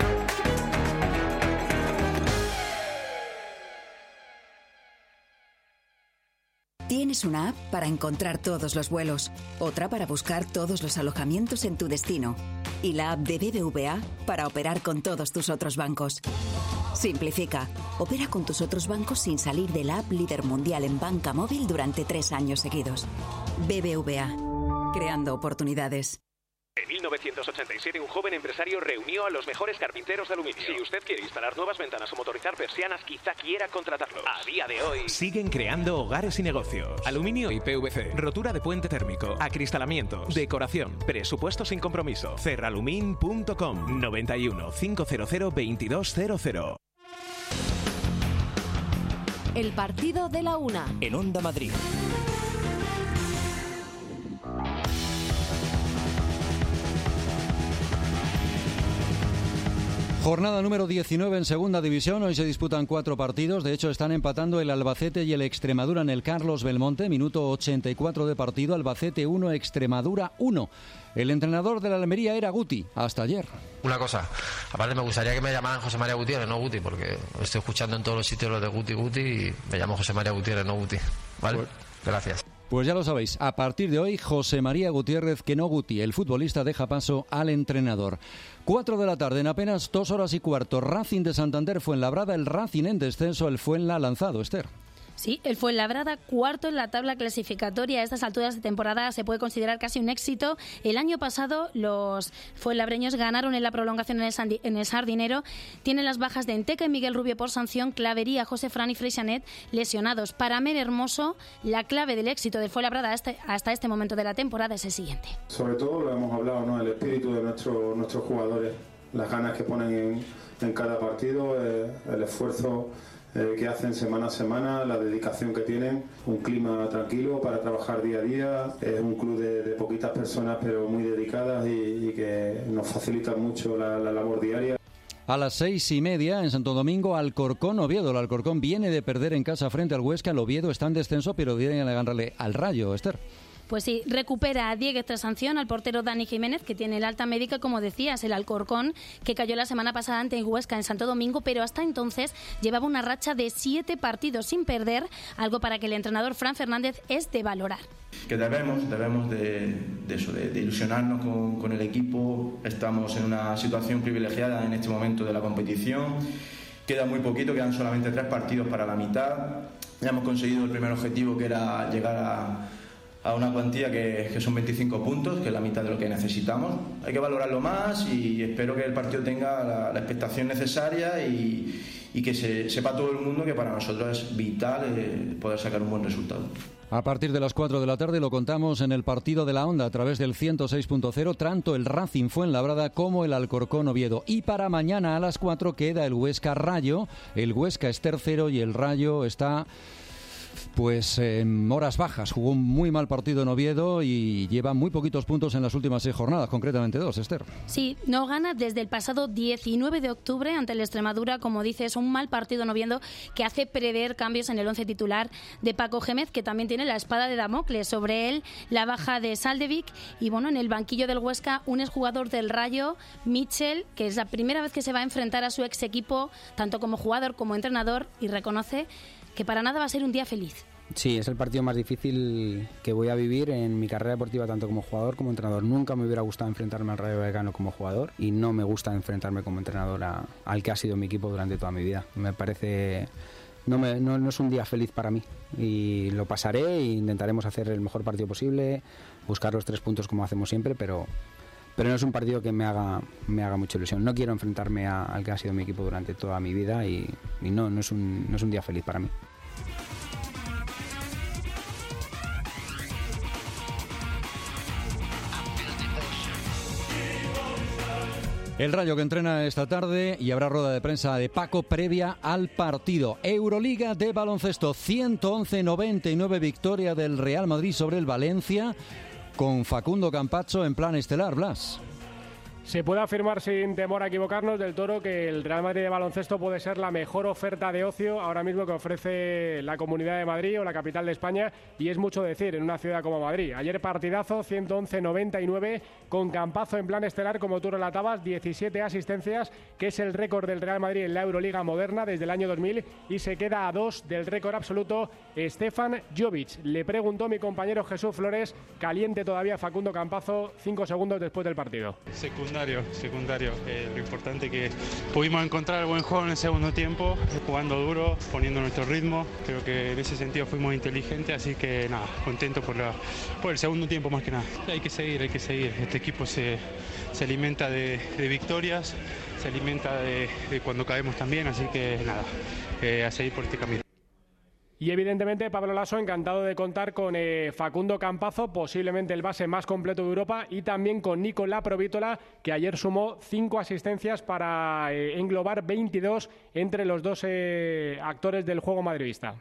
Tienes una app para encontrar todos los vuelos, otra para buscar todos los alojamientos en tu destino y la app de B B V A para operar con todos tus otros bancos. Simplifica. Opera con tus otros bancos sin salir de la app líder mundial en banca móvil durante tres años seguidos. B B V A. Creando oportunidades. En mil novecientos ochenta y siete, un joven empresario reunió a los mejores carpinteros de aluminio. Si usted quiere instalar nuevas ventanas o motorizar persianas, quizá quiera contratarlos. A día de hoy... Siguen creando hogares y negocios. Aluminio y P V C. Rotura de puente térmico. Acristalamientos. Decoración. Presupuesto sin compromiso. Cerralumin punto com. noventa y uno, quinientos, veintidós cero cero. El partido de la una. En Onda Madrid. Jornada número diecinueve en Segunda División. Hoy se disputan cuatro partidos. De hecho, están empatando el Albacete y el Extremadura en el Carlos Belmonte. Minuto ochenta y cuatro de partido. Albacete uno, Extremadura uno. El entrenador de la Almería era Guti, hasta ayer. Una cosa, aparte me gustaría que me llamaran José María Gutiérrez, no Guti, porque estoy escuchando en todos los sitios lo de Guti, Guti, y me llamo José María Gutiérrez, no Guti. ¿Vale? Pues, gracias. Pues ya lo sabéis, a partir de hoy, José María Gutiérrez, que no Guti. El futbolista deja paso al entrenador. Cuatro de la tarde, en apenas dos horas y cuarto, Racing de Santander, Fuenlabrada, el Racing en descenso, el Fuenla lanzado, Esther. Sí, el Fuenlabrada, cuarto en la tabla clasificatoria. A estas alturas de temporada se puede considerar casi un éxito. El año pasado los fuenlabreños ganaron en la prolongación en el, Sandi- en el Sardinero. Tienen las bajas de Enteca y Miguel Rubio por sanción, Clavería, José Fran y Freixanet lesionados. Para Mer Hermoso, la clave del éxito del Fuenlabrada hasta, hasta este momento de la temporada es el siguiente. Sobre todo lo hemos hablado, ¿no? El espíritu de nuestro, nuestros jugadores, las ganas que ponen en, en cada partido, eh, el esfuerzo Eh, que hacen semana a semana, la dedicación que tienen, un clima tranquilo para trabajar día a día. Es un club de, de poquitas personas pero muy dedicadas y, y que nos facilita mucho la, la labor diaria. A las seis y media en Santo Domingo, Alcorcón Oviedo. El Alcorcón viene de perder en casa frente al Huesca. El Oviedo está en descenso, pero viene a ganarle al Rayo, Esther. Pues sí, recupera a Dieguez tras sanción, al portero Dani Jiménez, que tiene el alta médica, como decías, el Alcorcón, que cayó la semana pasada ante Huesca en Santo Domingo, pero hasta entonces llevaba una racha de siete partidos sin perder, algo para que el entrenador Fran Fernández es de valorar. Que debemos, debemos de, de, eso, de, de ilusionarnos con, con el equipo. Estamos en una situación privilegiada en este momento de la competición. Queda muy poquito, quedan solamente tres partidos para la mitad. Ya hemos conseguido el primer objetivo, que era llegar a a una cuantía que, que son veinticinco puntos, que es la mitad de lo que necesitamos. Hay que valorarlo más y espero que el partido tenga la, la expectación necesaria y, y que se, sepa todo el mundo que para nosotros es vital eh, poder sacar un buen resultado. A partir de las cuatro de la tarde lo contamos en el partido de la Onda a través del ciento seis punto cero, tanto el Racing Fuenlabrada como el Alcorcón Oviedo. Y para mañana a las cuatro queda el Huesca Rayo. El Huesca es tercero y el Rayo está pues en horas bajas. Jugó un muy mal partido en Oviedo y lleva muy poquitos puntos en las últimas seis jornadas, concretamente dos, Esther. Sí, no gana desde el pasado diecinueve de octubre ante el Extremadura. Como dices, un mal partido en Oviedo que hace prever cambios en el once titular de Paco Gémez, que también tiene la espada de Damocles sobre él, la baja de Saldevic y bueno, en el banquillo del Huesca un exjugador del Rayo, Mitchell, que es la primera vez que se va a enfrentar a su ex equipo, tanto como jugador como entrenador, y reconoce que para nada va a ser un día feliz. Sí, es el partido más difícil que voy a vivir en mi carrera deportiva, tanto como jugador como entrenador. Nunca me hubiera gustado enfrentarme al Rayo Vallecano como jugador y no me gusta enfrentarme como entrenador a, al que ha sido mi equipo durante toda mi vida. Me parece... No, me, no, no es un día feliz para mí y lo pasaré e intentaremos hacer el mejor partido posible, buscar los tres puntos como hacemos siempre, pero... pero no es un partido que me haga me haga mucha ilusión. No quiero enfrentarme a, al que ha sido mi equipo durante toda mi vida y, y no, no es un, no es un día feliz para mí. El Rayo que entrena esta tarde y habrá rueda de prensa de Paco previa al partido. Euroliga de baloncesto, ciento once noventa y nueve victoria del Real Madrid sobre el Valencia, con Facundo Campazzo en plan estelar, Blas. Se puede afirmar sin temor a equivocarnos del Toro que el Real Madrid de baloncesto puede ser la mejor oferta de ocio ahora mismo que ofrece la Comunidad de Madrid o la capital de España, y es mucho decir en una ciudad como Madrid. Ayer partidazo, ciento once noventa y nueve, con Campazzo en plan estelar, como tú relatabas, diecisiete asistencias, que es el récord del Real Madrid en la Euroliga moderna desde el año dos mil, y se queda a dos del récord absoluto Stefan Jovic. Le preguntó mi compañero Jesús Flores, caliente todavía Facundo Campazzo, cinco segundos después del partido. Secundario, secundario. Eh, lo importante es que pudimos encontrar el buen juego en el segundo tiempo, jugando duro, poniendo nuestro ritmo. Creo que en ese sentido fuimos inteligentes, así que nada, contento por, la, por el segundo tiempo más que nada. Hay que seguir, hay que seguir. Este equipo se, se alimenta de, de victorias, se alimenta de, de cuando caemos también, así que nada, eh, a seguir por este camino. Y evidentemente Pablo Laso encantado de contar con eh, Facundo Campazzo, posiblemente el base más completo de Europa, y también con Nico Laprovítola, que ayer sumó cinco asistencias para eh, englobar veintidós entre los dos eh, actores del juego madridista.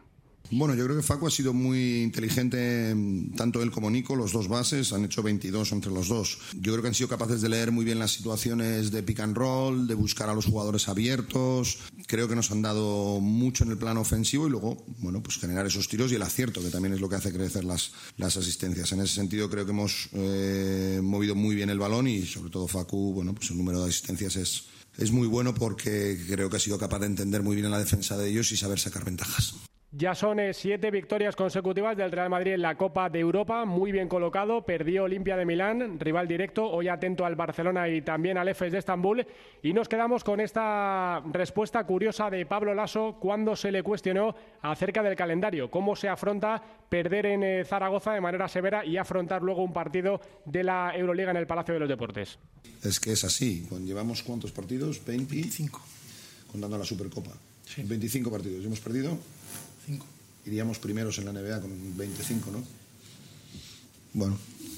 Bueno, yo creo que Facu ha sido muy inteligente, tanto él como Nico, los dos bases, han hecho veintidós entre los dos. Yo creo que han sido capaces de leer muy bien las situaciones de pick and roll, de buscar a los jugadores abiertos. Creo que nos han dado mucho en el plano ofensivo y luego, bueno, pues generar esos tiros y el acierto, que también es lo que hace crecer las, las asistencias. En ese sentido creo que hemos eh, movido muy bien el balón y sobre todo Facu, bueno, pues el número de asistencias es, es muy bueno porque creo que ha sido capaz de entender muy bien la defensa de ellos y saber sacar ventajas. Ya son eh, siete victorias consecutivas del Real Madrid en la Copa de Europa, muy bien colocado, perdió Olimpia de Milán, rival directo, hoy atento al Barcelona y también al Efes de Estambul, y nos quedamos con esta respuesta curiosa de Pablo Laso cuando se le cuestionó acerca del calendario, cómo se afronta perder en eh, Zaragoza de manera severa y afrontar luego un partido de la Euroliga en el Palacio de los Deportes. Es que es así, llevamos ¿cuántos partidos? veinticinco, contando la Supercopa, sí. veinticinco partidos, hemos perdido cinco. Iríamos primeros en la N B A con veinticinco, ¿no? Bueno.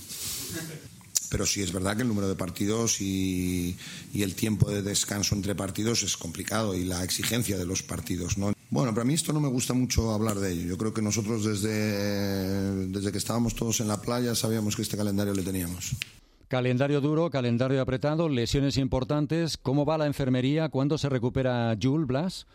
Pero sí es verdad que el número de partidos y, y el tiempo de descanso entre partidos es complicado y la exigencia de los partidos, ¿no? Bueno, para mí esto no me gusta mucho hablar de ello. Yo creo que nosotros desde, desde que estábamos todos en la playa sabíamos que este calendario le teníamos. Calendario duro, calendario apretado, lesiones importantes. ¿Cómo va la enfermería? ¿Cuándo se recupera Jules, Blas?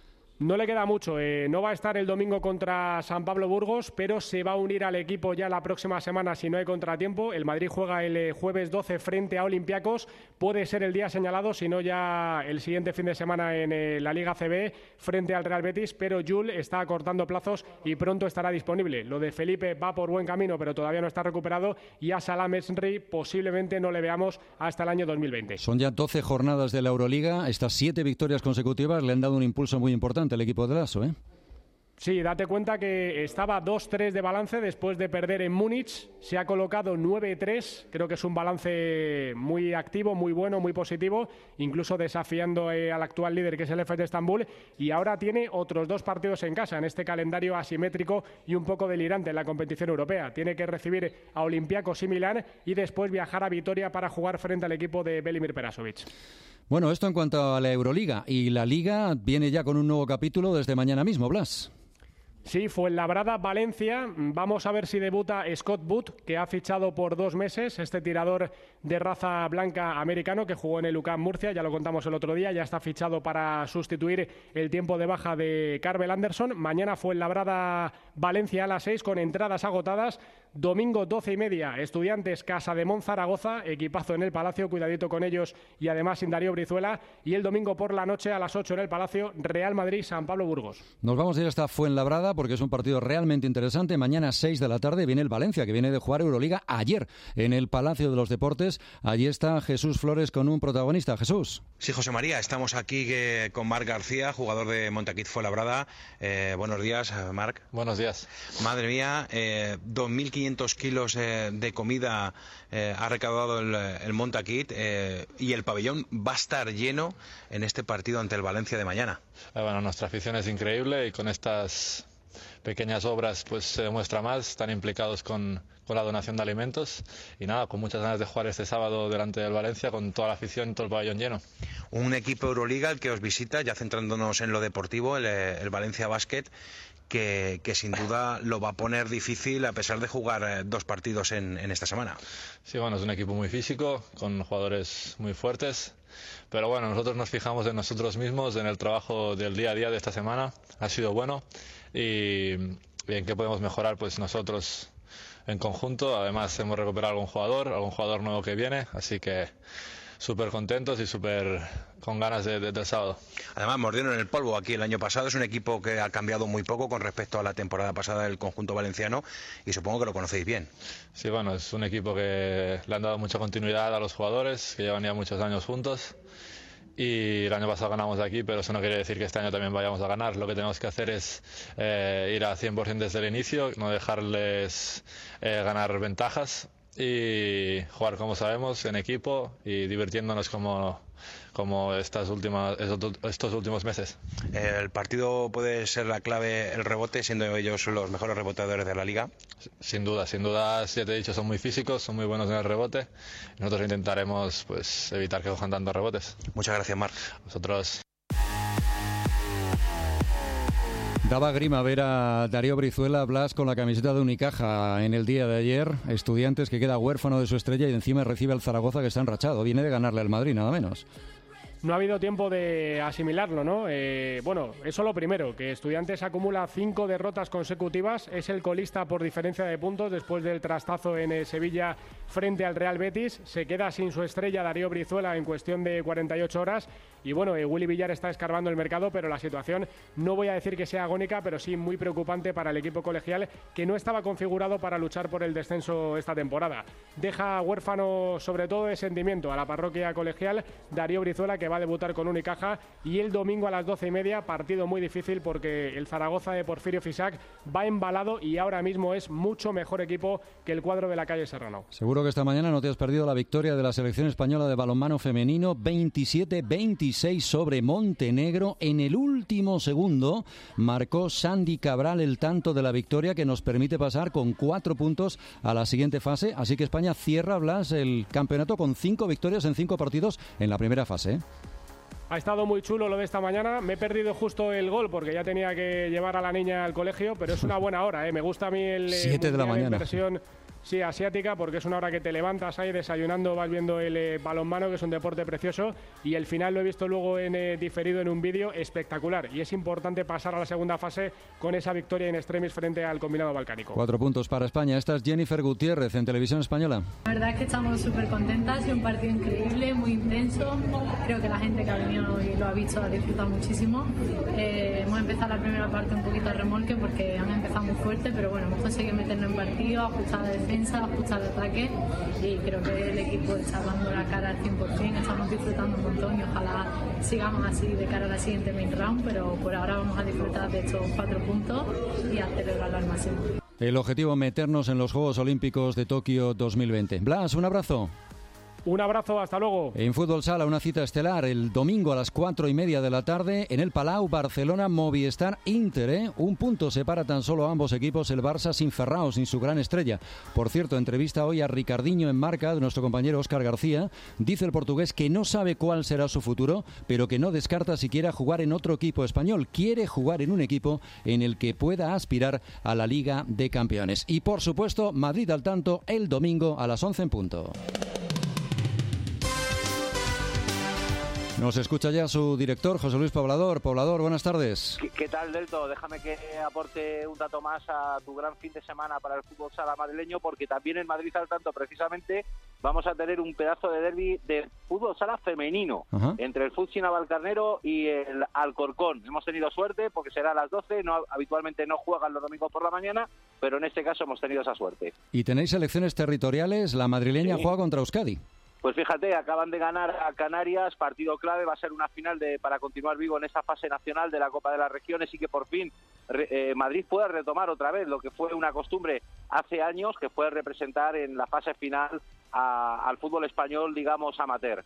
No le queda mucho, eh, no va a estar el domingo contra San Pablo Burgos, pero se va a unir al equipo ya la próxima semana si no hay contratiempo. El Madrid juega el eh, jueves doce frente a Olympiacos, puede ser el día señalado, si no ya el siguiente fin de semana en eh, la Liga C B frente al Real Betis, pero Jules está acortando plazos y pronto estará disponible. Lo de Felipe va por buen camino, pero todavía no está recuperado, y a Salah Mesri posiblemente no le veamos hasta el año dos mil veinte. Son ya doce jornadas de la Euroliga, estas siete victorias consecutivas le han dado un impulso muy importante el equipo de Laso, ¿eh? Sí, date cuenta que estaba dos tres de balance después de perder en Múnich, se ha colocado nueve tres, creo que es un balance muy activo, muy bueno, muy positivo, incluso desafiando eh, al actual líder que es el Efes de Estambul, y ahora tiene otros dos partidos en casa en este calendario asimétrico y un poco delirante en la competición europea. Tiene que recibir a Olympiacos y Milán y después viajar a Vitoria para jugar frente al equipo de Velimir Perasovic. Bueno, esto en cuanto a la Euroliga, y la Liga viene ya con un nuevo capítulo desde mañana mismo, Blas. Sí, Fuenlabrada, Valencia. Vamos a ver si debuta Scott Booth, que ha fichado por dos meses, este tirador de raza blanca americano que jugó en el U C A M Murcia, ya lo contamos el otro día, ya está fichado para sustituir el tiempo de baja de Carvel Anderson. Mañana Fuenlabrada, Valencia a las seis con entradas agotadas. Domingo doce y media, Estudiantes Casademón Zaragoza, equipazo en el Palacio, cuidadito con ellos y además sin Darío Brizuela. Y el domingo por la noche a las ocho en el Palacio, Real Madrid San Pablo Burgos. Nos vamos a ir hasta Fuenlabrada porque es un partido realmente interesante. Mañana a seis de la tarde viene el Valencia, que viene de jugar Euroliga ayer en el Palacio de los Deportes. Allí está Jesús Flores con un protagonista. Jesús. Sí, José María, estamos aquí eh, con Marc García, jugador de Montaquit Fuenlabrada. Eh, buenos días, Marc. Buenos días. Madre mía, eh, dos mil quinientos kilos eh, de comida eh, ha recaudado el, el Montaquit eh, y el pabellón va a estar lleno en este partido ante el Valencia de mañana. Eh, bueno, nuestra afición es increíble y con estas pequeñas obras pues se demuestra más, están implicados con, con la donación de alimentos y nada, con muchas ganas de jugar este sábado delante del Valencia con toda la afición y todo el pabellón lleno. Un equipo Euroliga el que os visita, ya centrándonos en lo deportivo, el, el Valencia Basket, que, que sin duda lo va a poner difícil a pesar de jugar eh, dos partidos en, en esta semana. Sí, bueno, es un equipo muy físico, con jugadores muy fuertes, pero bueno, nosotros nos fijamos en nosotros mismos, en el trabajo del día a día de esta semana, ha sido bueno, y, y en qué podemos mejorar pues nosotros en conjunto. Además hemos recuperado algún jugador, algún jugador nuevo que viene, así que súper contentos y súper con ganas de, de, del sábado. Además mordieron el polvo aquí el año pasado, es un equipo que ha cambiado muy poco con respecto a la temporada pasada del conjunto valenciano y supongo que lo conocéis bien. Sí, bueno, es un equipo que le han dado mucha continuidad a los jugadores, que llevan ya muchos años juntos. Y el año pasado ganamos aquí, pero eso no quiere decir que este año también vayamos a ganar. Lo que tenemos que hacer es eh, ir a cien por ciento desde el inicio, no dejarles eh, ganar ventajas y jugar como sabemos, en equipo y divirtiéndonos como, como estas últimas, estos últimos meses. El partido puede ser la clave, el rebote, siendo ellos los mejores reboteadores de la liga. Sin duda, sin duda, ya te he dicho, son muy físicos, son muy buenos en el rebote. Nosotros intentaremos pues evitar que cojan tantos rebotes. Muchas gracias, Marc. Vosotros. Daba grima ver a Darío Brizuela Blas con la camiseta de Unicaja en el día de ayer. Estudiantes que queda huérfano de su estrella y encima recibe al Zaragoza, que está enrachado. Viene de ganarle al Madrid, nada menos. No ha habido tiempo de asimilarlo, ¿no? Eh, bueno, eso lo primero, que Estudiantes acumula cinco derrotas consecutivas, es el colista por diferencia de puntos después del trastazo en eh, Sevilla frente al Real Betis, se queda sin su estrella Darío Brizuela en cuestión de cuarenta y ocho horas y bueno, eh, Willy Villar está escarbando el mercado, pero la situación no voy a decir que sea agónica, pero sí muy preocupante para el equipo colegial que no estaba configurado para luchar por el descenso esta temporada. Deja huérfano sobre todo de sentimiento a la parroquia colegial Darío Brizuela, que va a debutar con Unicaja, y el domingo a las doce y media, partido muy difícil porque el Zaragoza de Porfirio Fisac va embalado y ahora mismo es mucho mejor equipo que el cuadro de la calle Serrano. Seguro que esta mañana no te has perdido la victoria de la selección española de balonmano femenino, veintisiete veintiséis sobre Montenegro. En el último segundo marcó Sandy Cabral el tanto de la victoria que nos permite pasar con cuatro puntos a la siguiente fase, así que España cierra, Blas, el campeonato con cinco victorias en cinco partidos en la primera fase, ¿eh? Ha estado muy chulo lo de esta mañana. Me he perdido justo el gol porque ya tenía que llevar a la niña al colegio, pero es una buena hora, ¿eh? Me gusta a mí el siete de la mañana. Versión, sí, asiática, porque es una hora que te levantas ahí desayunando, vas viendo el eh, balonmano, que es un deporte precioso, y el final lo he visto luego en eh, diferido en un vídeo espectacular. Y es importante pasar a la segunda fase con esa victoria in extremis frente al combinado balcánico. Cuatro puntos para España. Esta es Jennifer Gutiérrez en Televisión Española. La verdad es que estamos súper contentas, es un partido increíble, muy intenso. Creo que la gente que ha venido y lo ha visto ha disfrutado muchísimo. Eh, hemos empezado la primera parte un poquito a remolque porque han empezado muy fuerte, pero bueno, hemos conseguido meternos en partido, ajustar la defensa, ajustar el ataque, y creo que el equipo está dando la cara al cien por ciento. Estamos disfrutando un montón y ojalá sigamos así de cara a la siguiente main round, pero por ahora vamos a disfrutar de estos cuatro puntos y a celebrarlo al máximo. El objetivo, meternos en los Juegos Olímpicos de Tokio dos mil veinte. Blas, un abrazo. Un abrazo, hasta luego. En Fútbol Sala, una cita estelar el domingo a las cuatro y media de la tarde en el Palau, Barcelona, Movistar, Inter, ¿eh? Un punto separa tan solo a ambos equipos, el Barça sin Ferrao, sin su gran estrella. Por cierto, entrevista hoy a Ricardinho en Marca de nuestro compañero Óscar García. Dice el portugués que no sabe cuál será su futuro, pero que no descarta siquiera jugar en otro equipo español. Quiere jugar en un equipo en el que pueda aspirar a la Liga de Campeones. Y por supuesto, Madrid al tanto el domingo a las once en punto. Nos escucha ya su director, José Luis Poblador. Poblador, buenas tardes. ¿Qué, qué tal, Delto? Déjame que aporte un dato más a tu gran fin de semana para el fútbol sala madrileño, porque también en Madrid al tanto, precisamente, vamos a tener un pedazo de derbi de fútbol sala femenino. Ajá. Entre el Futsi Navalcarnero y el Alcorcón. Hemos tenido suerte porque será a las doce, no, habitualmente no juegan los domingos por la mañana, pero en este caso hemos tenido esa suerte. Y tenéis selecciones territoriales, la madrileña sí. Juega contra Euskadi. Pues fíjate, acaban de ganar a Canarias, partido clave, va a ser una final de para continuar vivo en esta fase nacional de la Copa de las Regiones y que por fin eh, Madrid pueda retomar otra vez lo que fue una costumbre hace años, que fue representar en la fase final a, al fútbol español, digamos, amateur.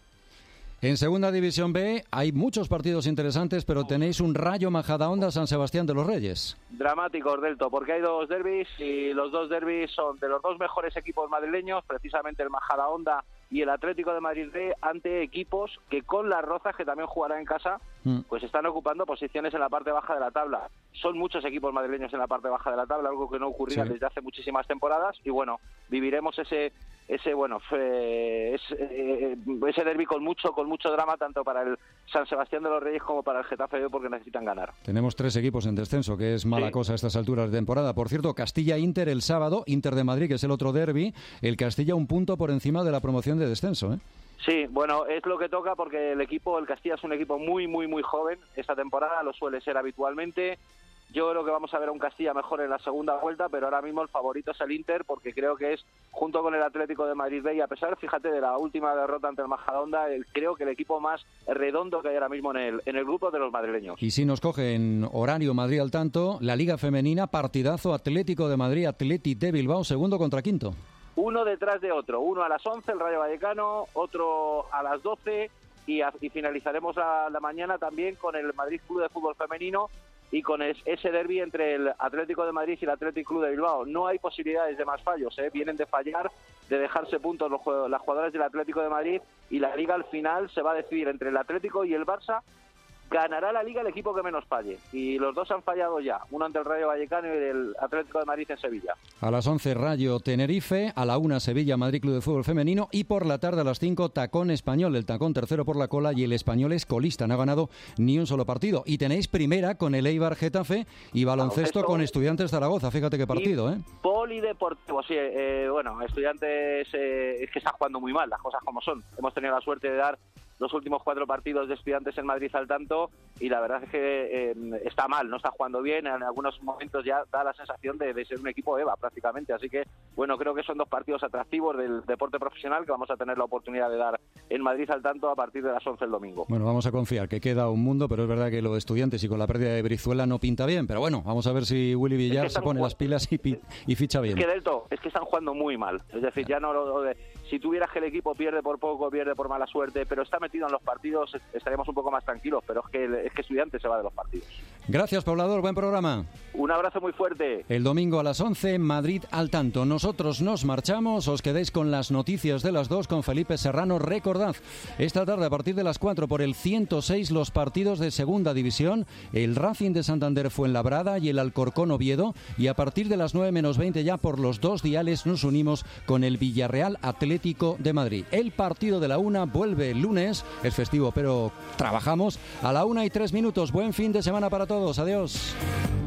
En Segunda División B hay muchos partidos interesantes, pero tenéis un Rayo Majadahonda San Sebastián de los Reyes. Dramáticos, Delto, porque hay dos derbis y los dos derbis son de los dos mejores equipos madrileños, precisamente el Majadahonda y el Atlético de Madrid B, ante equipos que con las Rozas, que también jugará en casa, mm. pues están ocupando posiciones en la parte baja de la tabla. Son muchos equipos madrileños en la parte baja de la tabla, algo que no ocurría sí. desde hace muchísimas temporadas, y bueno, viviremos ese ese bueno eh, ese, ese derbi con mucho con mucho drama, tanto para el San Sebastián de los Reyes como para el Getafe B, porque necesitan ganar. Tenemos tres equipos en descenso, que es mala sí. cosa a estas alturas de temporada. Por cierto, Castilla-Inter el sábado, Inter de Madrid, que es el otro derbi, el Castilla un punto por encima de la promoción de descenso, ¿eh? Sí, bueno, es lo que toca porque el equipo, el Castilla es un equipo muy, muy, muy joven esta temporada, lo suele ser habitualmente. Yo creo que vamos a ver a un Castilla mejor en la segunda vuelta, pero ahora mismo el favorito es el Inter, porque creo que es, junto con el Atlético de Madrid B, y a pesar, fíjate, de la última derrota ante el Majadahonda, el, creo que el equipo más redondo que hay ahora mismo en el, en el grupo de los madrileños. Y si nos coge en horario Madrid al tanto, la Liga Femenina, partidazo, Atlético de Madrid, Atleti de Bilbao, segundo contra quinto. Uno detrás de otro, uno a las once, el Rayo Vallecano, otro a las doce, y, a, y finalizaremos la, la mañana también con el Madrid Club de Fútbol Femenino, y con ese derbi entre el Atlético de Madrid y el Athletic Club de Bilbao. No hay posibilidades de más fallos, ¿eh? Vienen de fallar, de dejarse puntos los, las jugadoras del Atlético de Madrid, y la Liga al final se va a decidir entre el Atlético y el Barça, ganará la Liga el equipo que menos falle. Y los dos han fallado ya, uno ante el Rayo Vallecano y el Atlético de Madrid en Sevilla. A las once Rayo Tenerife, a la una Sevilla Madrid Club de Fútbol Femenino y por la tarde a las cinco Tacón Español, el Tacón tercero por la cola y el Español es colista, no ha ganado ni un solo partido. Y tenéis primera con el Eibar Getafe y baloncesto, baloncesto con Estudiantes Zaragoza, fíjate qué partido, ¿eh? Polideportivo, sí, eh, bueno, Estudiantes eh, es que está jugando muy mal, las cosas como son. Hemos tenido la suerte de dar los últimos cuatro partidos de Estudiantes en Madrid al tanto y la verdad es que eh, está mal, no está jugando bien, en algunos momentos ya da la sensación de, de ser un equipo EVA prácticamente, así que bueno, creo que son dos partidos atractivos del deporte profesional que vamos a tener la oportunidad de dar en Madrid al tanto a partir de las once el domingo. Bueno, vamos a confiar que queda un mundo, pero es verdad que lo de Estudiantes y con la pérdida de Brizuela no pinta bien, pero bueno, vamos a ver si Willy Villar es que se pone jugando las pilas y, pi y ficha bien. Es que Delto, es que están jugando muy mal, es decir, ya no lo de, si tuvieras que el equipo pierde por poco, pierde por mala suerte, pero está metido en los partidos, estaríamos un poco más tranquilos, pero es que, es que Estudiantes se va de los partidos. Gracias, poblador, buen programa. Un abrazo muy fuerte. El domingo a las once, Madrid al tanto. Nosotros nos marchamos, os quedéis con las noticias de las dos con Felipe Serrano. Recordad, esta tarde a partir de las cuatro por el ciento seis los partidos de Segunda División, el Racing de Santander Fuenlabrada y el Alcorcón Oviedo, y a partir de las nueve menos veinte ya por los dos diales nos unimos con el Villarreal Atlético de Madrid. El partido de la una vuelve el lunes, es festivo pero trabajamos a la una y tres minutos. Buen fin de semana para todos, adiós.